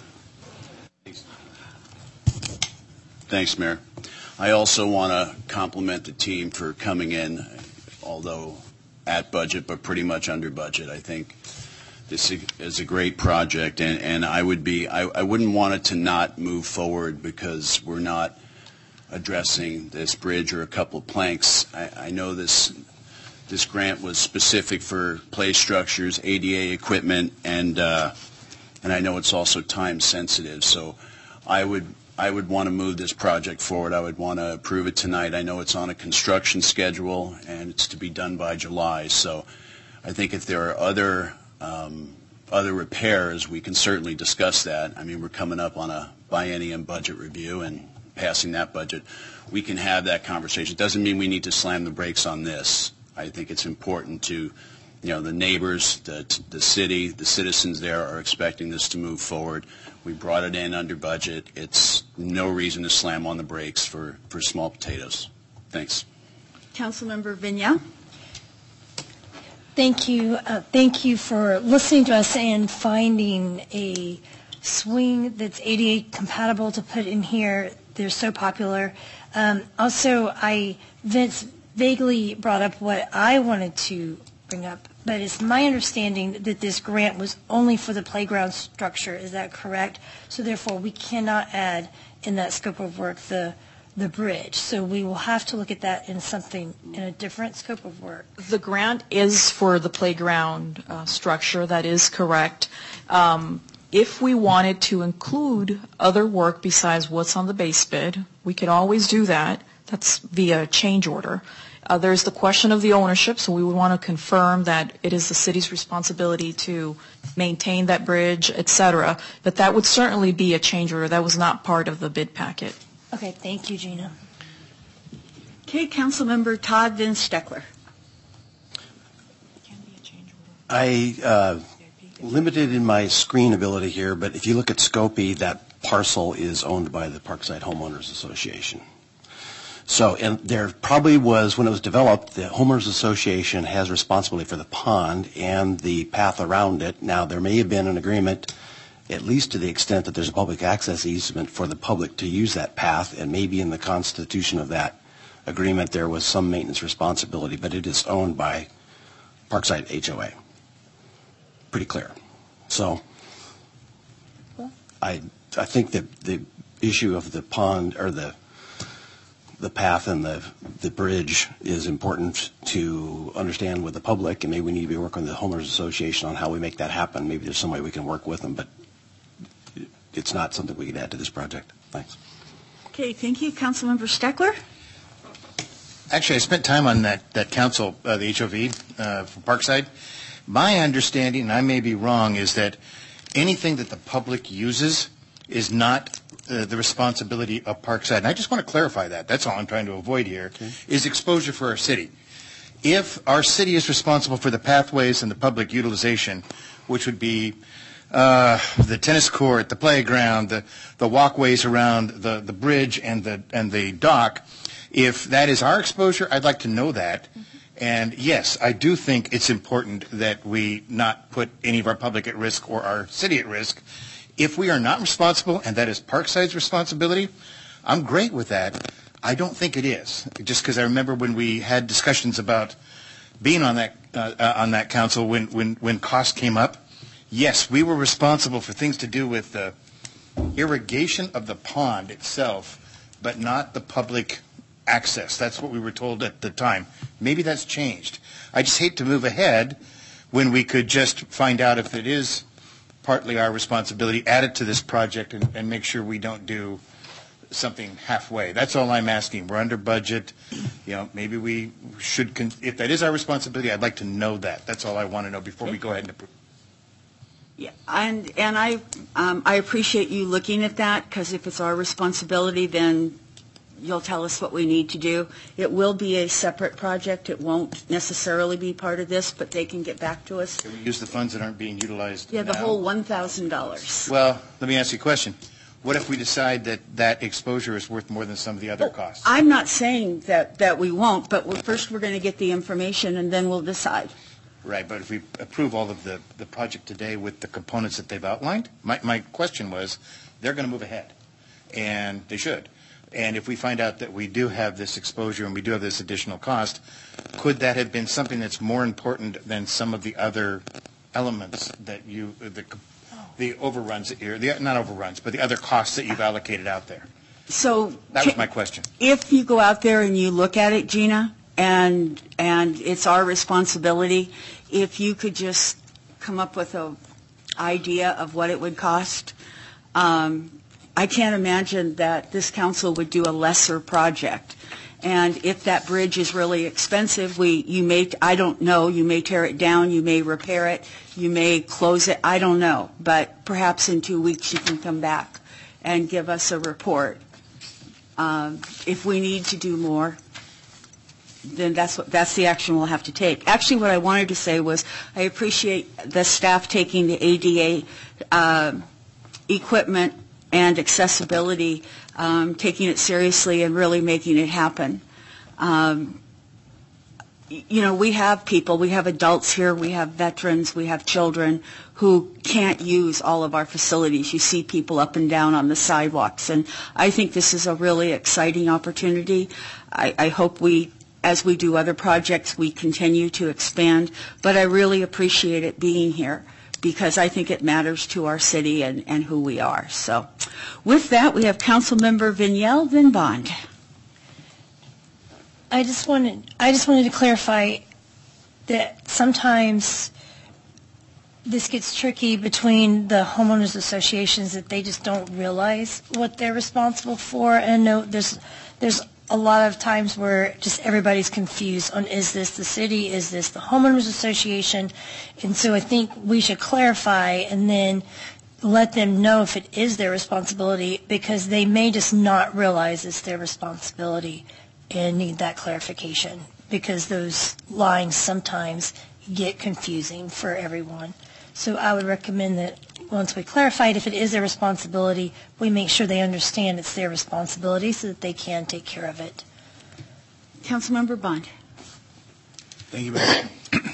Thanks, Mayor. I also want to compliment the team for coming in, although at budget, but pretty much under budget. I think this is a great project, and, and I would be, I, I wouldn't want it to not move forward because we're not addressing this bridge or a couple of planks. I, I know this this grant was specific for play structures, A D A equipment, and uh, and I know it's also time sensitive. So I would I would want to move this project forward. I would want to approve it tonight. I know it's on a construction schedule, and it's to be done by July. So I think if there are other um, other repairs, we can certainly discuss that. I mean, we're coming up on a biennium budget review and passing that budget. We can have that conversation. It doesn't mean we need to slam the brakes on this. I think it's important to, you know, the neighbors, the, the city, the citizens there are expecting this to move forward. We brought it in under budget. It's no reason to slam on the brakes for, for small potatoes. Thanks. Councilmember Vigna. Thank you. Uh, thank you for listening to us and finding a swing that's A D A compatible to put in here. They're so popular. Um, also, I Vince vaguely brought up what I wanted to bring up, but it's my understanding that this grant was only for the playground structure. Is that correct? So therefore, we cannot add in that scope of work the the bridge. So we will have to look at that in something in a different scope of work. The grant is for the playground uh, structure. That is correct. Um, if we wanted to include other work besides what's on the base bid, we could always do that. That's via change order. Uh, there's the question of the ownership, so we would want to confirm that it is the city's responsibility to maintain that bridge, et cetera. But that would certainly be a change order. That was not part of the bid packet. Okay, thank you, Gina. Okay, Councilmember Todd Vince Steckler. I uh, limited in my screen ability here, but if you look at Skokie, that parcel is owned by the Parkside Homeowners Association. So, and there probably was, when it was developed, the Homeowners Association has responsibility for the pond and the path around it. Now, there may have been an agreement, at least to the extent that there's a public access easement for the public to use that path, and maybe in the constitution of that agreement there was some maintenance responsibility, but it is owned by Parkside H O A. Pretty clear. So, I I think that the issue of the pond, or the the path and the the bridge is important to understand with the public, and maybe we need to be working with the Homeowners Association on how we make that happen. Maybe there's some way we can work with them, but it's not something we can add to this project. Thanks. Okay, thank you. Councilmember Steckler? Actually, I spent time on that, that council, uh, the H O V uh, for Parkside. My understanding, and I may be wrong, is that anything that the public uses is not uh, the responsibility of Parkside. And I just want to clarify that. That's all I'm trying to avoid here, okay. Is exposure for our city. If our city is responsible for the pathways and the public utilization, which would be uh, the tennis court, the playground, the, the walkways around the, the bridge and the, and the dock, if that is our exposure, I'd like to know that. Mm-hmm. And yes, I do think it's important that we not put any of our public at risk or our city at risk. If we are not responsible, and that is Parkside's responsibility, I'm great with that. I don't think it is, just because I remember when we had discussions about being on that uh, uh, on that council when, when, when cost came up. Yes, we were responsible for things to do with the irrigation of the pond itself, but not the public access. That's what we were told at the time. Maybe that's changed. I just hate to move ahead when we could just find out if it is partly our responsibility, add it to this project, and, and make sure we don't do something halfway. That's all I'm asking. We're under budget. You know, maybe we should, con- if that is our responsibility, I'd like to know that. That's all I want to know before we go ahead and approve. Yeah, and and I um, I appreciate you looking at that, because if it's our responsibility, then you'll tell us what we need to do. It will be a separate project. It won't necessarily be part of this, but they can get back to us. Can we use the funds that aren't being utilized Yeah, the now? whole one thousand dollars. Well, let me ask you a question. What if we decide that that exposure is worth more than some of the other costs? I'm not saying that, that we won't, but we're, first we're going to get the information, and then we'll decide. Right, but if we approve all of the, the project today with the components that they've outlined, my, my question was, they're going to move ahead, and they should. And if we find out that we do have this exposure and we do have this additional cost, could that have been something that's more important than some of the other elements that you, the, the overruns that you're, the, not overruns, but the other costs that you've allocated out there? So that was my question. If you go out there and you look at it, Gina, and and it's our responsibility, if you could just come up with an idea of what it would cost, um, I can't imagine that this council would do a lesser project. And if that bridge is really expensive, we, you may, I don't know, you may tear it down, you may repair it, you may close it, I don't know. But perhaps in two weeks you can come back and give us a report. Um, if we need to do more, then that's what, that's the action we'll have to take. Actually, what I wanted to say was I appreciate the staff taking the A D A uh, equipment and accessibility, um, taking it seriously and really making it happen. Um, you know, we have people, we have adults here, we have veterans, we have children who can't use all of our facilities. You see people up and down on the sidewalks, and I think this is a really exciting opportunity. I, I hope we, as we do other projects, we continue to expand, but I really appreciate it being here, because I think it matters to our city and, and who we are. So with that, we have Councilmember Vignell, then Bond. I just wanted, I just wanted to clarify that sometimes this gets tricky between the homeowners associations, that they just don't realize what they're responsible for. And no, there's, there's a lot of times where just everybody's confused on, is this the city, is this the homeowners association? And so I think we should clarify and then let them know if it is their responsibility, because they may just not realize it's their responsibility and need that clarification, because those lines sometimes get confusing for everyone. So I would recommend that once we clarify it, if it is their responsibility, we make sure they understand it's their responsibility so that they can take care of it. Councilmember Bond. Thank you, Mayor.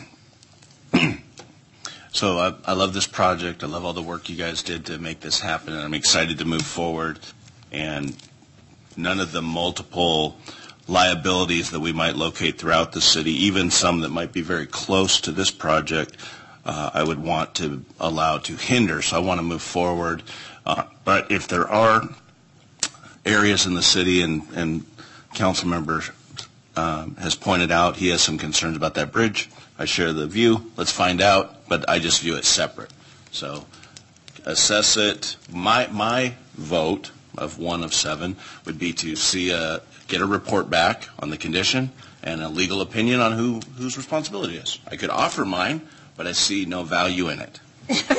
So I, I love this project. I love all the work you guys did to make this happen, and I'm excited to move forward. And none of the multiple liabilities that we might locate throughout the city, even some that might be very close to this project, uh, I would want to allow to hinder. So I want to move forward. Uh, but if there are areas in the city, and, and council member um, has pointed out he has some concerns about that bridge, I share the view. Let's find out, but I just view it separate. So assess it. My my vote of one of seven would be to see a get a report back on the condition and a legal opinion on who whose responsibility it is. I could offer mine, but I see no value in it.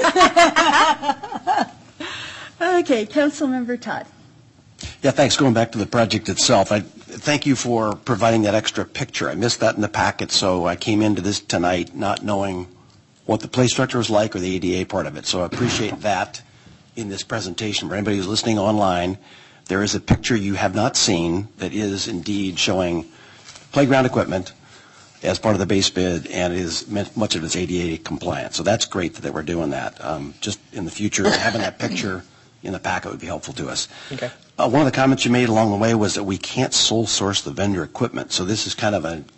Okay, Councilmember Todd. Yeah, thanks. Going back to the project itself, I thank you for providing that extra picture. I missed that in the packet, so I came into this tonight not knowing what the play structure was like or the A D A part of it. So I appreciate that in this presentation. For anybody who's listening online, there is a picture you have not seen that is indeed showing playground equipment as part of the base bid, and is much of it is A D A compliant. So that's great that we're doing that. Um, just in the future, having that picture in the packet would be helpful to us. Okay. Uh, one of the comments you made along the way was that we can't sole source the vendor equipment. So this is kind of a,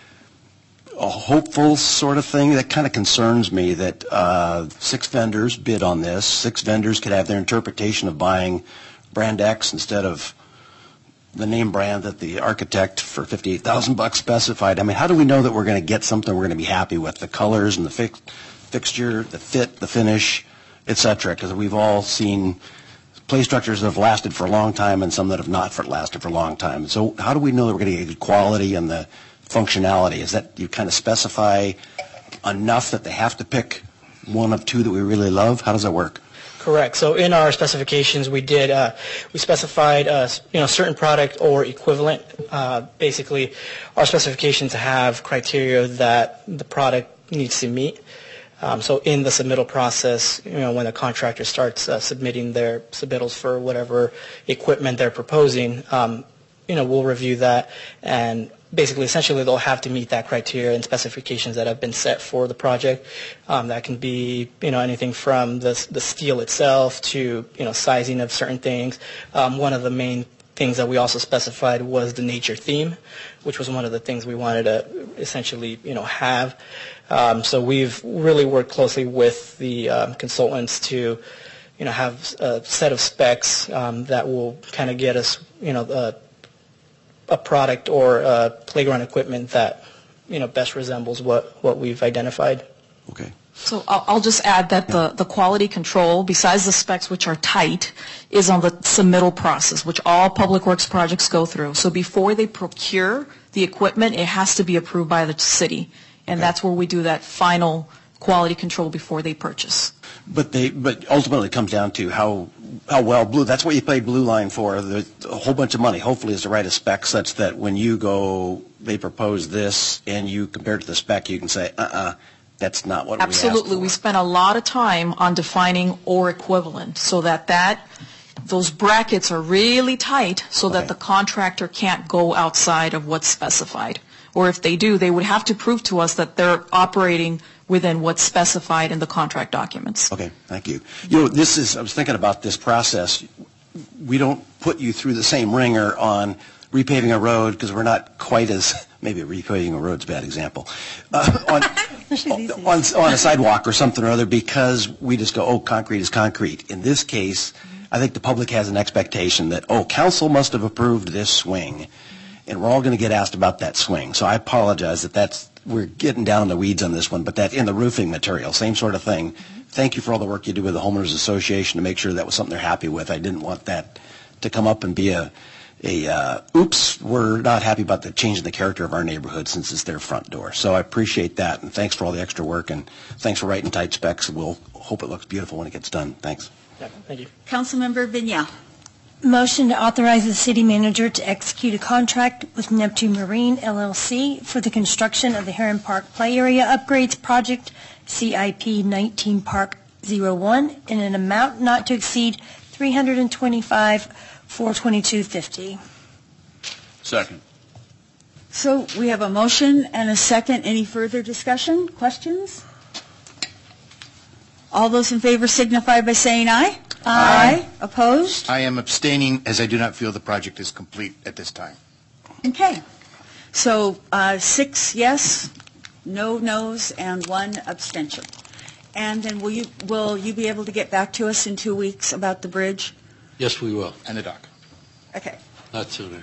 a hopeful sort of thing that kind of concerns me that uh, six vendors bid on this. Six vendors could have their interpretation of buying brand X instead of the name brand that the architect for fifty-eight thousand bucks specified. I mean, how do we know that we're going to get something we're going to be happy with? The colors and the fix, fixture, the fit, the finish, et cetera, because we've all seen play structures that have lasted for a long time and some that have not for lasted for a long time. So how do we know that we're going to get the quality and the functionality? Is that you kind of specify enough that they have to pick one of two that we really love? How does that work? Correct. So in our specifications, we did uh, we specified uh, you know certain product or equivalent. Uh, basically, our specifications have criteria that the product needs to meet. Um, so in the submittal process, you know, when a contractor starts uh, submitting their submittals for whatever equipment they're proposing, um, you know, we'll review that, and basically, essentially, they'll have to meet that criteria and specifications that have been set for the project. Um, that can be, you know, anything from the the steel itself to, you know, sizing of certain things. Um, one of the main things that we also specified was the nature theme, which was one of the things we wanted to essentially, you know, have. Um, so we've really worked closely with the um, consultants to, you know, have a set of specs um, that will kind of get us, you know, uh, a product or uh, playground equipment that, you know, best resembles what, what we've identified. Okay. So I'll I'll just add that the, the quality control, besides the specs which are tight, is on the submittal process, which all public works projects go through. So before they procure the equipment, it has to be approved by the city. And that's where we do that final quality control before they purchase. But they, but ultimately it comes down to how how well Blue. That's what you paid Blue Line for. The, a whole bunch of money. Hopefully, is to write a spec such that when you go, they propose this, and you compare it to the spec, you can say, uh-uh, that's not what Absolutely. we asked for. We spent a lot of time on defining or equivalent, so that that those brackets are really tight, so Okay. that the contractor can't go outside of what's specified. Or if they do, they would have to prove to us that they're operating within what's specified in the contract documents. Okay, thank you. You know, this is, I was thinking about this process. We don't put you through the same ringer on repaving a road because we're not quite as, maybe repaving a road's a bad example, uh, on, on, on a sidewalk or something or other because we just go, oh, concrete is concrete. In this case, I think the public has an expectation that, oh, council must have approved this swing, and we're all going to get asked about that swing. So I apologize that that's, we're getting down in the weeds on this one, but that in the roofing material, same sort of thing. Thank you for all the work you do with the Homeowners Association to make sure that was something they're happy with. I didn't want that to come up and be a, a uh, oops, we're not happy about the change in the character of our neighborhood since it's their front door. So I appreciate that, and thanks for all the extra work, and thanks for writing tight specs. We'll hope it looks beautiful when it gets done. Thanks. Yeah, thank you. Councilmember Vignal. Motion to authorize the city manager to execute a contract with Neptune Marine L L C for the construction of the Heron Park Play Area Upgrades Project, C I P nineteen Park oh one, in an amount not to exceed three hundred twenty-five thousand four hundred twenty-two dollars and fifty cents. Second. So we have a motion and a second. Any further discussion, questions? All those in favor signify by saying aye. Aye. Opposed? I am abstaining as I do not feel the project is complete at this time. Okay. So uh, six yes, no no's, and one abstention. And then will you, will you be able to get back to us in two weeks about the bridge? Yes, we will. And the dock. Okay. Not sooner.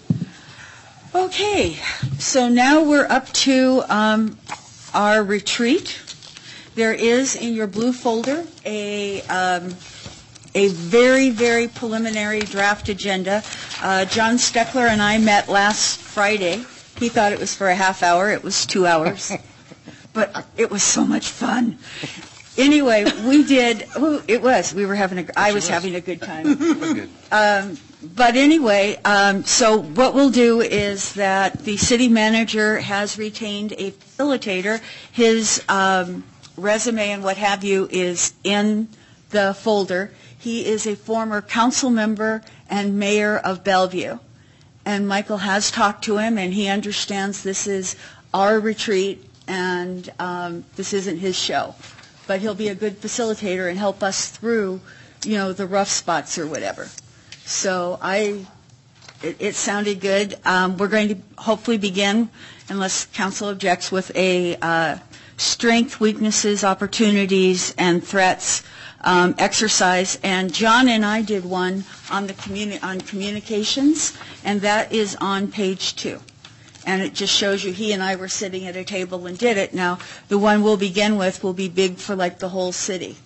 Okay. So now we're up to um, our retreat. There is in your blue folder a um, a very, very preliminary draft agenda. Uh, John Steckler and I met last Friday. He thought it was for a half hour. It was two hours. But it was so much fun. Anyway, we did, who, it was, we were having a, I was having a good time. Good. Um, but anyway, um, so what we'll do is that the city manager has retained a facilitator. His um, resume and what have you is in the folder. He is a former council member and mayor of Bellevue. And Michael has talked to him, and he understands this is our retreat, and um, this isn't his show. But he'll be a good facilitator and help us through, you know, the rough spots or whatever. So I, it, it sounded good. Um, we're going to hopefully begin, unless council objects, with a uh, strength, weaknesses, opportunities, and threats um, exercise. And John and I did one on the communi- on communications, and that is on page two. And it just shows you he and I were sitting at a table and did it. Now, the one we'll begin with will be big for like the whole city.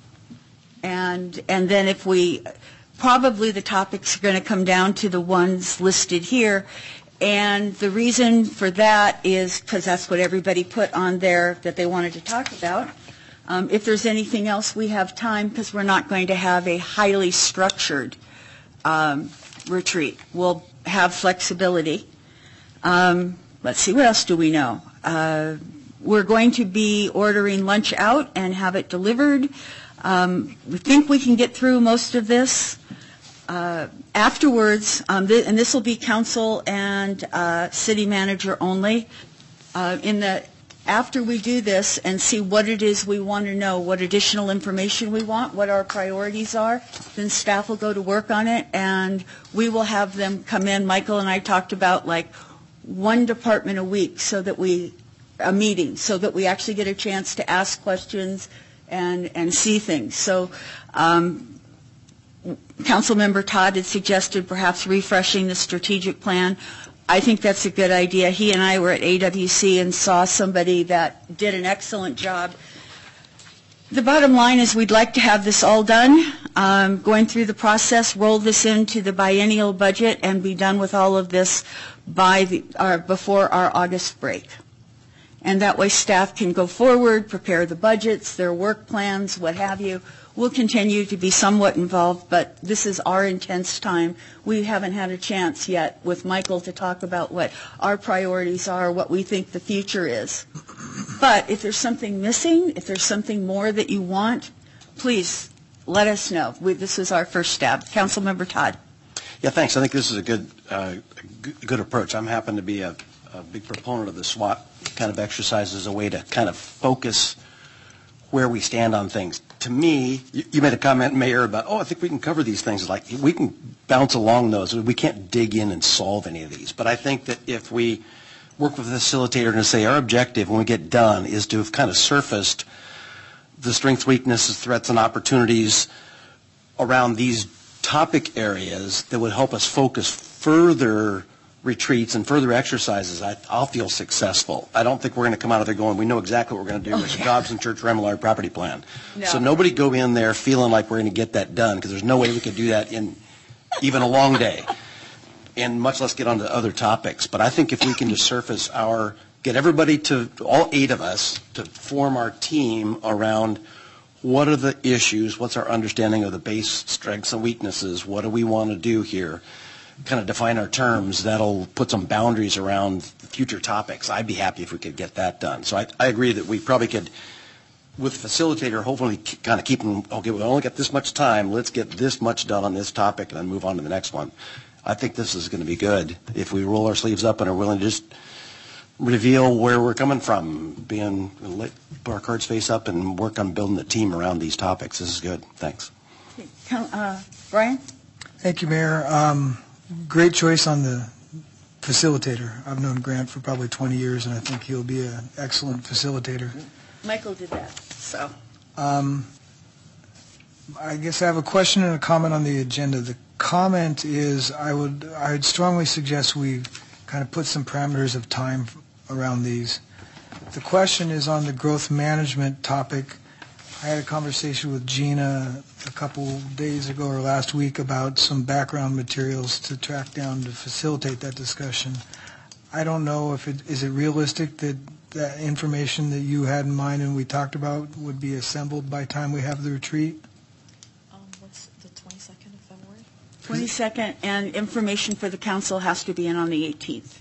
And and then if we, probably the topics are going to come down to the ones listed here. And the reason for that is because that's what everybody put on there that they wanted to talk about. Um, if there's anything else, we have time because we're not going to have a highly structured um, retreat. We'll have flexibility. Um, Let's see, what else do we know? Uh, we're going to be ordering lunch out and have it delivered. Um, we think we can get through most of this. Uh, afterwards, um, th- and this will be council and uh, city manager only. Uh, in the after we do this and see what it is we want to know, what additional information we want, what our priorities are, then staff will go to work on it, and we will have them come in. Michael and I talked about like one department a week so that we, a meeting, so that we actually get a chance to ask questions and, and see things. So um, Councilmember Todd had suggested perhaps refreshing the strategic plan. I think that's a good idea. He and I were at A W C and saw somebody that did an excellent job. The bottom line is we'd like to have this all done, um, going through the process, roll this into the biennial budget, and be done with all of this by the, uh, before our August break. And that way staff can go forward, prepare the budgets, their work plans, what have you. We'll continue to be somewhat involved, but this is our intense time. We haven't had a chance yet with Michael to talk about what our priorities are, what we think the future is. But if there's something missing, if there's something more that you want, please let us know. We, this is our first stab. Councilmember Todd. Yeah, thanks. I think this is a good, uh, good, good approach. I'm happen to be a, a big proponent of the SWOT kind of exercise as a way to kind of focus where we stand on things. To me, you, you made a comment, Mayor, about, oh, I think we can cover these things. Like, we can bounce along those. We can't dig in and solve any of these. But I think that if we work with the facilitator and say our objective when we get done is to have kind of surfaced the strengths, weaknesses, threats, and opportunities around these topic areas that would help us focus further retreats and further exercises, I, I'll feel successful. I don't think we're going to come out of there going, we know exactly what we're going to do with the Dobson Church Remillard property plan. No. So nobody go in there feeling like we're going to get that done, because there's no way we could do that in even a long day, and much less get on to other topics. But I think if we can just surface our, get everybody to, all eight of us, to form our team around what are the issues, what's our understanding of the base strengths and weaknesses, what do we want to do here, kind of define our terms. That'll put some boundaries around future topics. I'd be happy if we could get that done. So I, I agree that we probably could, with facilitator, hopefully kind of keep them, okay, we only got this much time, let's get this much done on this topic and then move on to the next one. I think this is going to be good if we roll our sleeves up and are willing to just reveal where we're coming from, being, let our cards face up and work on building the team around these topics. This is good. Thanks. Uh, Brian? Thank you, Mayor. Um, great choice on the facilitator. I've known Grant for probably twenty years, and I think he'll be an excellent facilitator. Michael did that, so. Um, I guess I have a question and a comment on the agenda. The comment is I would I would strongly suggest we kind of put some parameters of time around these. The question is on the growth management topic. I had a conversation with Gina a couple days ago or last week about some background materials to track down to facilitate that discussion. I don't know if it is it realistic that that information that you had in mind and we talked about would be assembled by the time we have the retreat? Um, what's the twenty-second of February? twenty-second, and information for the council has to be in on the eighteenth.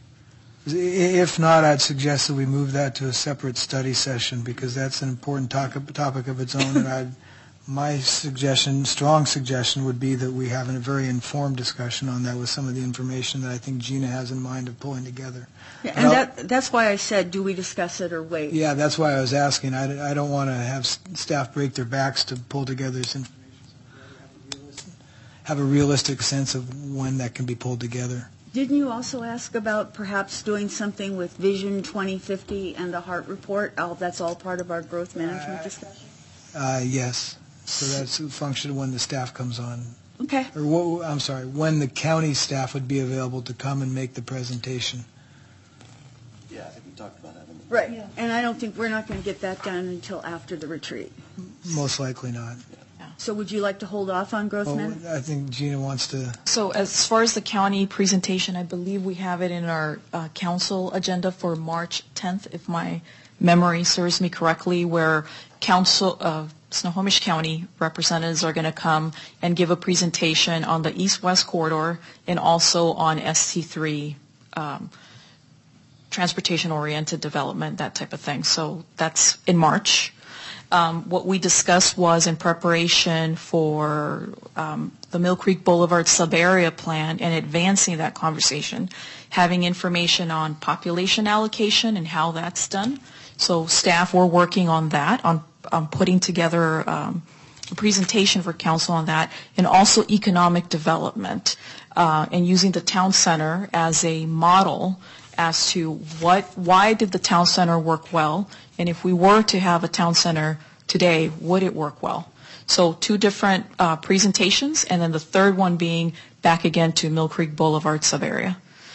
If not, I'd suggest that we move that to a separate study session because that's an important topic topic of its own. And I'd, my suggestion, strong suggestion, would be that we have a very informed discussion on that with some of the information that I think Gina has in mind of pulling together. Yeah, and that, that's why I said, do we discuss it or wait? Yeah, that's why I was asking. I, I don't want to have staff break their backs to pull together this information. Have a realistic sense of when that can be pulled together. Didn't you also ask about perhaps doing something with Vision twenty fifty and the HART report? Oh, that's all part of our growth management Uh, discussion? Uh, yes. So that's a function when the staff comes on. Okay. Or what, I'm sorry, when the county staff would be available to come and make the presentation. Yeah, I think we talked about having. Right. And I don't think, we're not going to get that done until after the retreat. Most likely not. So would you like to hold off on growth Oh, management? I think Gina wants to. So as far as the county presentation, I believe we have it in our uh, council agenda for March tenth, if my memory serves me correctly, where council, uh, Snohomish County representatives are going to come and give a presentation on the east-west corridor and also on S T three, um, transportation-oriented development, that type of thing. So that's in March. Um, what we discussed was in preparation for um, the Mill Creek Boulevard sub-area plan and advancing that conversation, having information on population allocation and how that's done. So staff were working on that, on, on putting together um, a presentation for council on that, and also economic development uh, and using the town center as a model as to what, why did the town center work well, and if we were to have a town center today, would it work well? So two different uh, presentations, and then the third one being back again to Mill Creek Boulevard sub-area.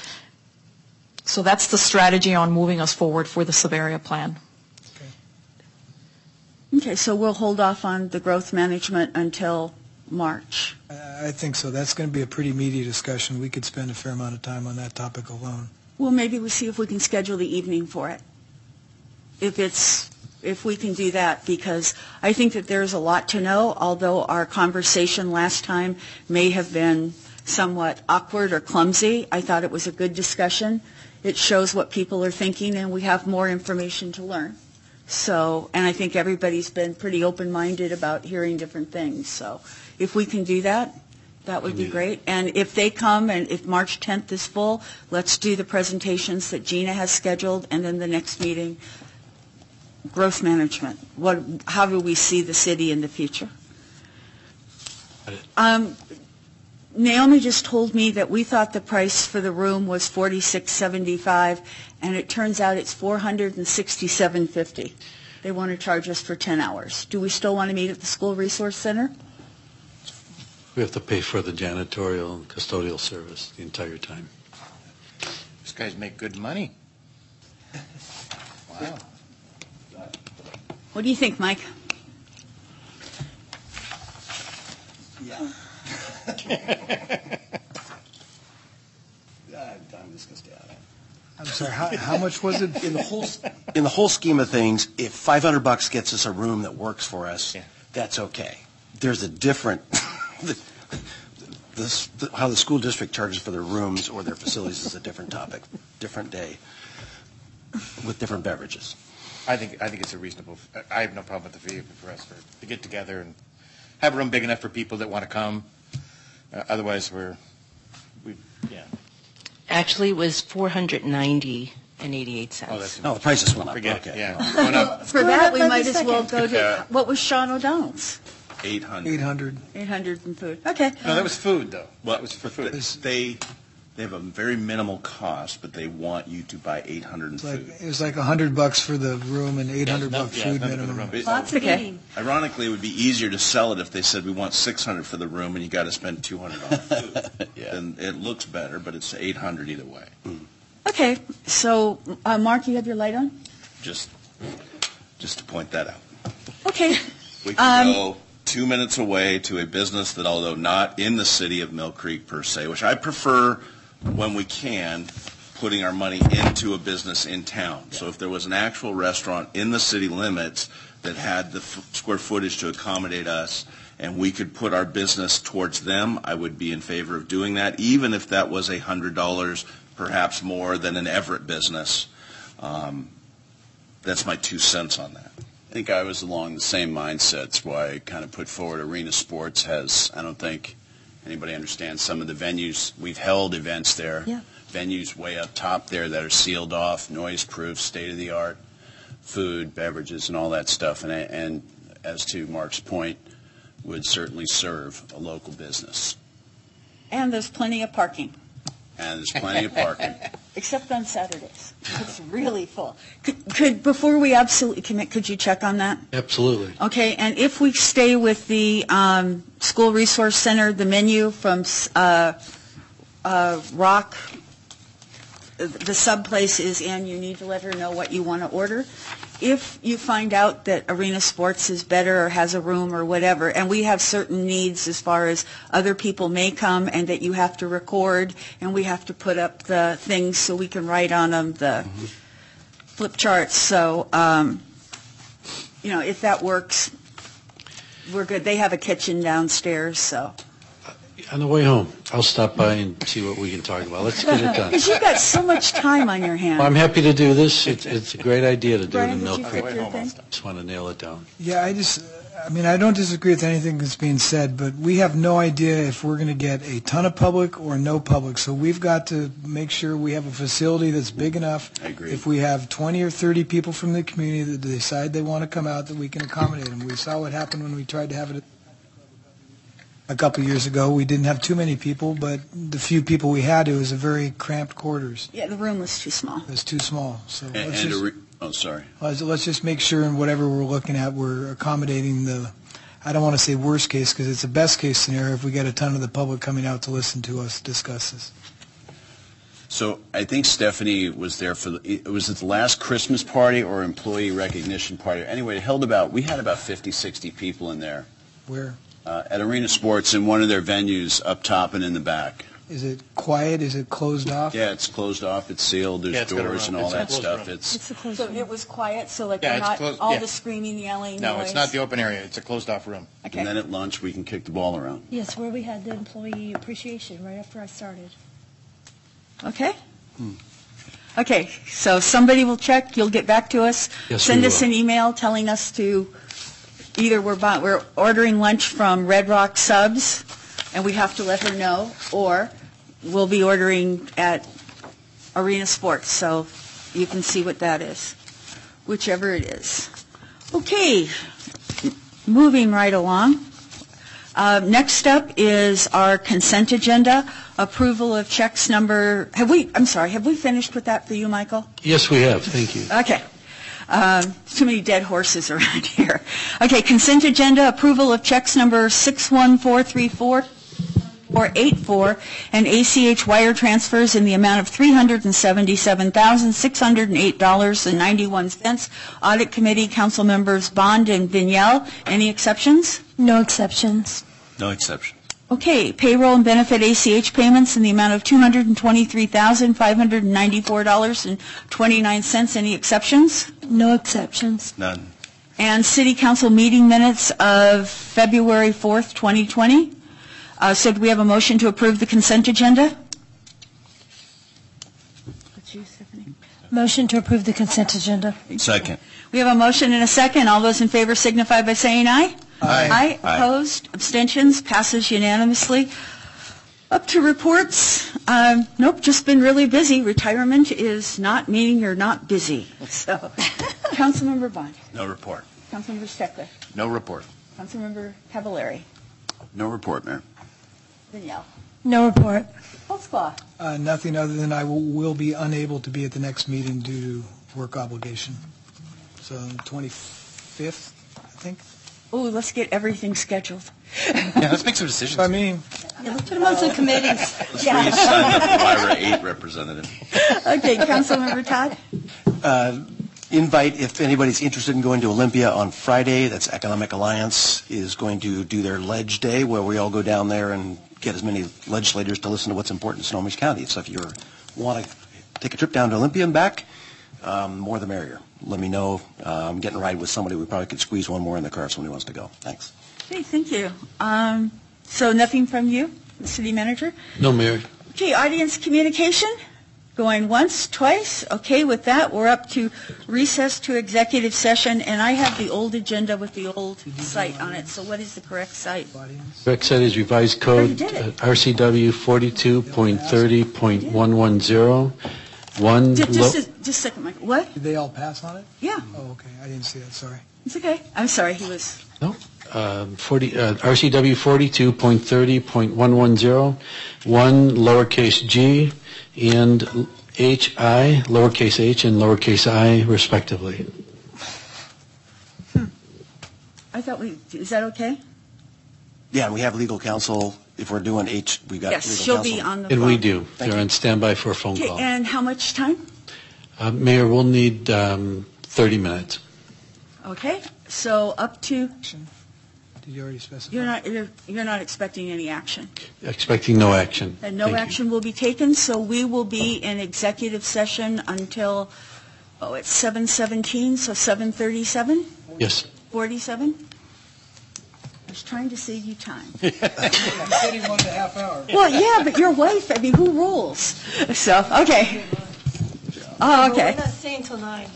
So that's the strategy on moving us forward for the sub-area plan. Okay, so we'll hold off on the growth management until March. I think so. That's going to be a pretty meaty discussion. We could spend a fair amount of time on that topic alone. Well, maybe we'll see if we can schedule the evening for it. If it's, if we can do that, because I think that there's a lot to know, although our conversation last time may have been somewhat awkward or clumsy. I thought it was a good discussion. It shows what people are thinking, and we have more information to learn. So, and I think everybody's been pretty open-minded about hearing different things. So if we can do that, that would be great. And if they come, and if March tenth is full, let's do the presentations that Gina has scheduled, and then the next meeting, growth management. What, how do we see the city in the future? Um, Naomi just told me that we thought the price for the room was forty-six seventy-five, and it turns out it's four hundred sixty-seven fifty. They want to charge us for ten hours. Do we still want to meet at the School Resource Center? We have to pay for the janitorial and custodial service the entire time. These guys make good money. Wow. What do you think, Mike? Yeah. I'm just gonna stay out of it. I'm sorry, how, how much was it? In the whole in the whole scheme of things, if five hundred bucks gets us a room that works for us, Yeah. that's okay. There's a different, the, the, the, how the school district charges for their rooms or their facilities is a different topic, different day, with different beverages. I think, I think it's a reasonable, I have no problem with the fee for us for, to get together and have a room big enough for people that want to come. Uh, otherwise, we're, we, yeah. Actually, it was four hundred ninety and eighty-eight cents. Oh, that's, Oh, the prices went up. forget Okay. it, yeah. Going up. For that, we Hold on might a as well second. go to, what was Sean O'Donnell's? eight hundred. eight hundred. eight hundred in food. Okay. No, that was food, though. Well, That was for food. They, they have a very minimal cost, but they want you to buy eight hundred in It's like, food. it was like one hundred bucks for the room and eight hundred no- buck yeah, food nothing for the minimum. room. It- Lots of Okay. eating. Ironically, it would be easier to sell it if they said we want six hundred for the room and you got to spend two hundred on food. Yeah. Then it looks better, but it's eight hundred either way. Okay, so, uh, Mark, you have your light on? Just, just to point that out. Okay. We can Um, go two minutes away to a business that, although not in the city of Mill Creek per se, which I prefer when we can, putting our money into a business in town. So if there was an actual restaurant in the city limits that had the f- square footage to accommodate us, and we could put our business towards them, I would be in favor of doing that, even if that was a hundred dollars, perhaps more than an Everett business. Um, that's my two cents on that. I think I was along the same mindsets, why I kind of put forward Arena Sports has, I don't think anybody understands some of the venues. We've held events there. Yeah. Venues way up top there that are sealed off, noise-proof, state-of-the-art, food, beverages, and all that stuff. And, and as to Mark's point, would certainly serve a local business. And there's plenty of parking, And there's plenty of parking. except on Saturdays. It's really full. Could, could, before we absolutely commit, could you check on that? Absolutely. Okay, and if we stay with the um, School Resource Center, the menu from uh, uh, Rock, the sub place is in, you need to let her know what you want to order. If you find out that Arena Sports is better or has a room or whatever, and we have certain needs as far as other people may come and that you have to record and we have to put up the things so we can write on them, the flip charts. So, um, you know, if that works, we're good. They have a kitchen downstairs, so. On the way home, I'll stop by and see what we can talk about. Let's get it done. Because you've got so much time on your hands. Well, I'm happy to do this. It's, it's a great idea to do it Brian, in did Mill you Creek. get your thing? Just want to nail it down. Yeah, I just, I mean, I don't disagree with anything that's being said, but we have no idea if we're going to get a ton of public or no public. So we've got to make sure we have a facility that's big enough. I agree. If we have twenty or thirty people from the community that decide they want to come out, that we can accommodate them. We saw what happened when we tried to have it a couple of years ago. We didn't have too many people, but the few people we had, it was a very cramped quarters. Yeah, the room was too small. It was too small. So And, let's and just, a re- oh, sorry. let's, let's just make sure in whatever we're looking at, we're accommodating the, I don't want to say worst case, because it's a best case scenario if we get a ton of the public coming out to listen to us discuss this. So I think Stephanie was there for, the, it was at the last Christmas party or employee recognition party. Anyway, it held about, we had about fifty, sixty people in there Where? uh, at Arena Sports in one of their venues up top and in the back. Is it quiet? Is it closed off? Yeah, it's closed off, it's sealed, there's Yeah, it's got a doors room. and all It's a that closed stuff. room. It's It's a closed So room. it was quiet, so like Yeah, we're it's not closed- all yeah. the screaming, yelling No, noise? it's not the open area. It's a closed-off room. Okay. And then at lunch, we can kick the ball around. Yes, where we had the employee appreciation right after I started. Okay. Okay, so somebody will check, you'll get back to us. Yes, Send we us will. an email telling us to, either we're, bu- we're ordering lunch from Red Rock Subs, and we have to let her know, or we'll be ordering at Arena Sports, so you can see what that is, whichever it is. Okay, m- moving right along. Uh, Next up is our consent agenda, approval of checks number, have we, I'm sorry, have we finished with that for you, Michael? Yes, we have. Thank you. Okay. Um, Too many dead horses around here. Okay, consent agenda, approval of checks number six one four three four four eight four and A C H wire transfers in the amount of three hundred seventy-seven thousand six hundred eight dollars and ninety-one cents. Audit Committee, council members Bond and Vignell. Any exceptions? No exceptions. No exception. Okay, payroll and benefit A C H payments in the amount of two hundred twenty-three thousand five hundred ninety-four dollars and twenty-nine cents. Any exceptions? No exceptions. None. and City Council meeting minutes of February fourth, twenty twenty. Uh, So do we have a motion to approve the consent agenda? That's you, Stephanie. Motion to approve the consent agenda. Second. We have a motion and a second. All those in favor signify by saying aye. Aye. Aye. Aye. Opposed? Abstentions? Passes unanimously. Up to reports. Um, Nope, just been really busy. Retirement is not meaning you're not busy. So, Councilmember Bond. No report. Councilmember Steckler. No report. Councilmember Cavallari. No report, Mayor. Danielle. No report. Holtzclaw. Uh, Nothing other than I will will be unable to be at the next meeting due to work obligation. So twenty-fifth, I think. Oh, let's get everything scheduled. Yeah, let's make some decisions. I mean, Yeah, let's put them on some committees. Let's reassign the Wyra eight representative. Okay, Councilmember Todd. Uh, Invite, if anybody's interested in going to Olympia on Friday, that's Economic Alliance is going to do their Ledge Day, where we all go down there and get as many legislators to listen to what's important in Snohomish County. So if you want to take a trip down to Olympia and back, um, more the merrier. Let me know. Uh, I'm getting a ride with somebody. We probably could squeeze one more in the car if somebody wants to go. Thanks. Okay, thank you. Um, So nothing from you, the city manager? No, Mayor. Okay, audience communication, going once, twice. Okay, with that, we're up to recess to executive session, and I have the old agenda with the old site on it, so what is the correct site? Correct site is revised Oh, you code did it. uh, R C W forty-two point thirty point one one zero. One, Just, lo- just, a- just a second, Mike. What? did they all pass on it? Yeah, Oh, okay, I didn't see that, sorry. it's okay. I'm sorry, he was, no, um, forty, uh, R C W forty-two point thirty point one one zero. One lowercase g and H I, lowercase h and lowercase I respectively. I thought we, is that okay? Yeah, and we have legal counsel. If we're doing H, we got Yes, legal she'll counsel. be on the phone. And we do. Thank They're you. on standby for a phone Okay, call. and how much time? Uh, Mayor, we'll need um, thirty minutes. Okay, so up to, Did you already specify? you're not, you're, you're not expecting any action? Expecting no action. And no Thank you. action will be taken, so we will be in executive session until, oh, it's seven seventeen, so seven thirty-seven, Yes. forty-seven? I was trying to save you time. You said he wanted a half hour. Well, yeah, but your wife, I mean, who rules? So, okay. Oh, okay. We're not staying till nine.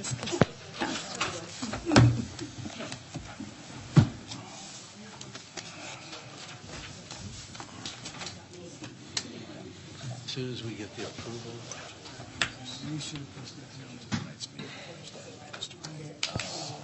As soon as we get the approval. You should have posted it.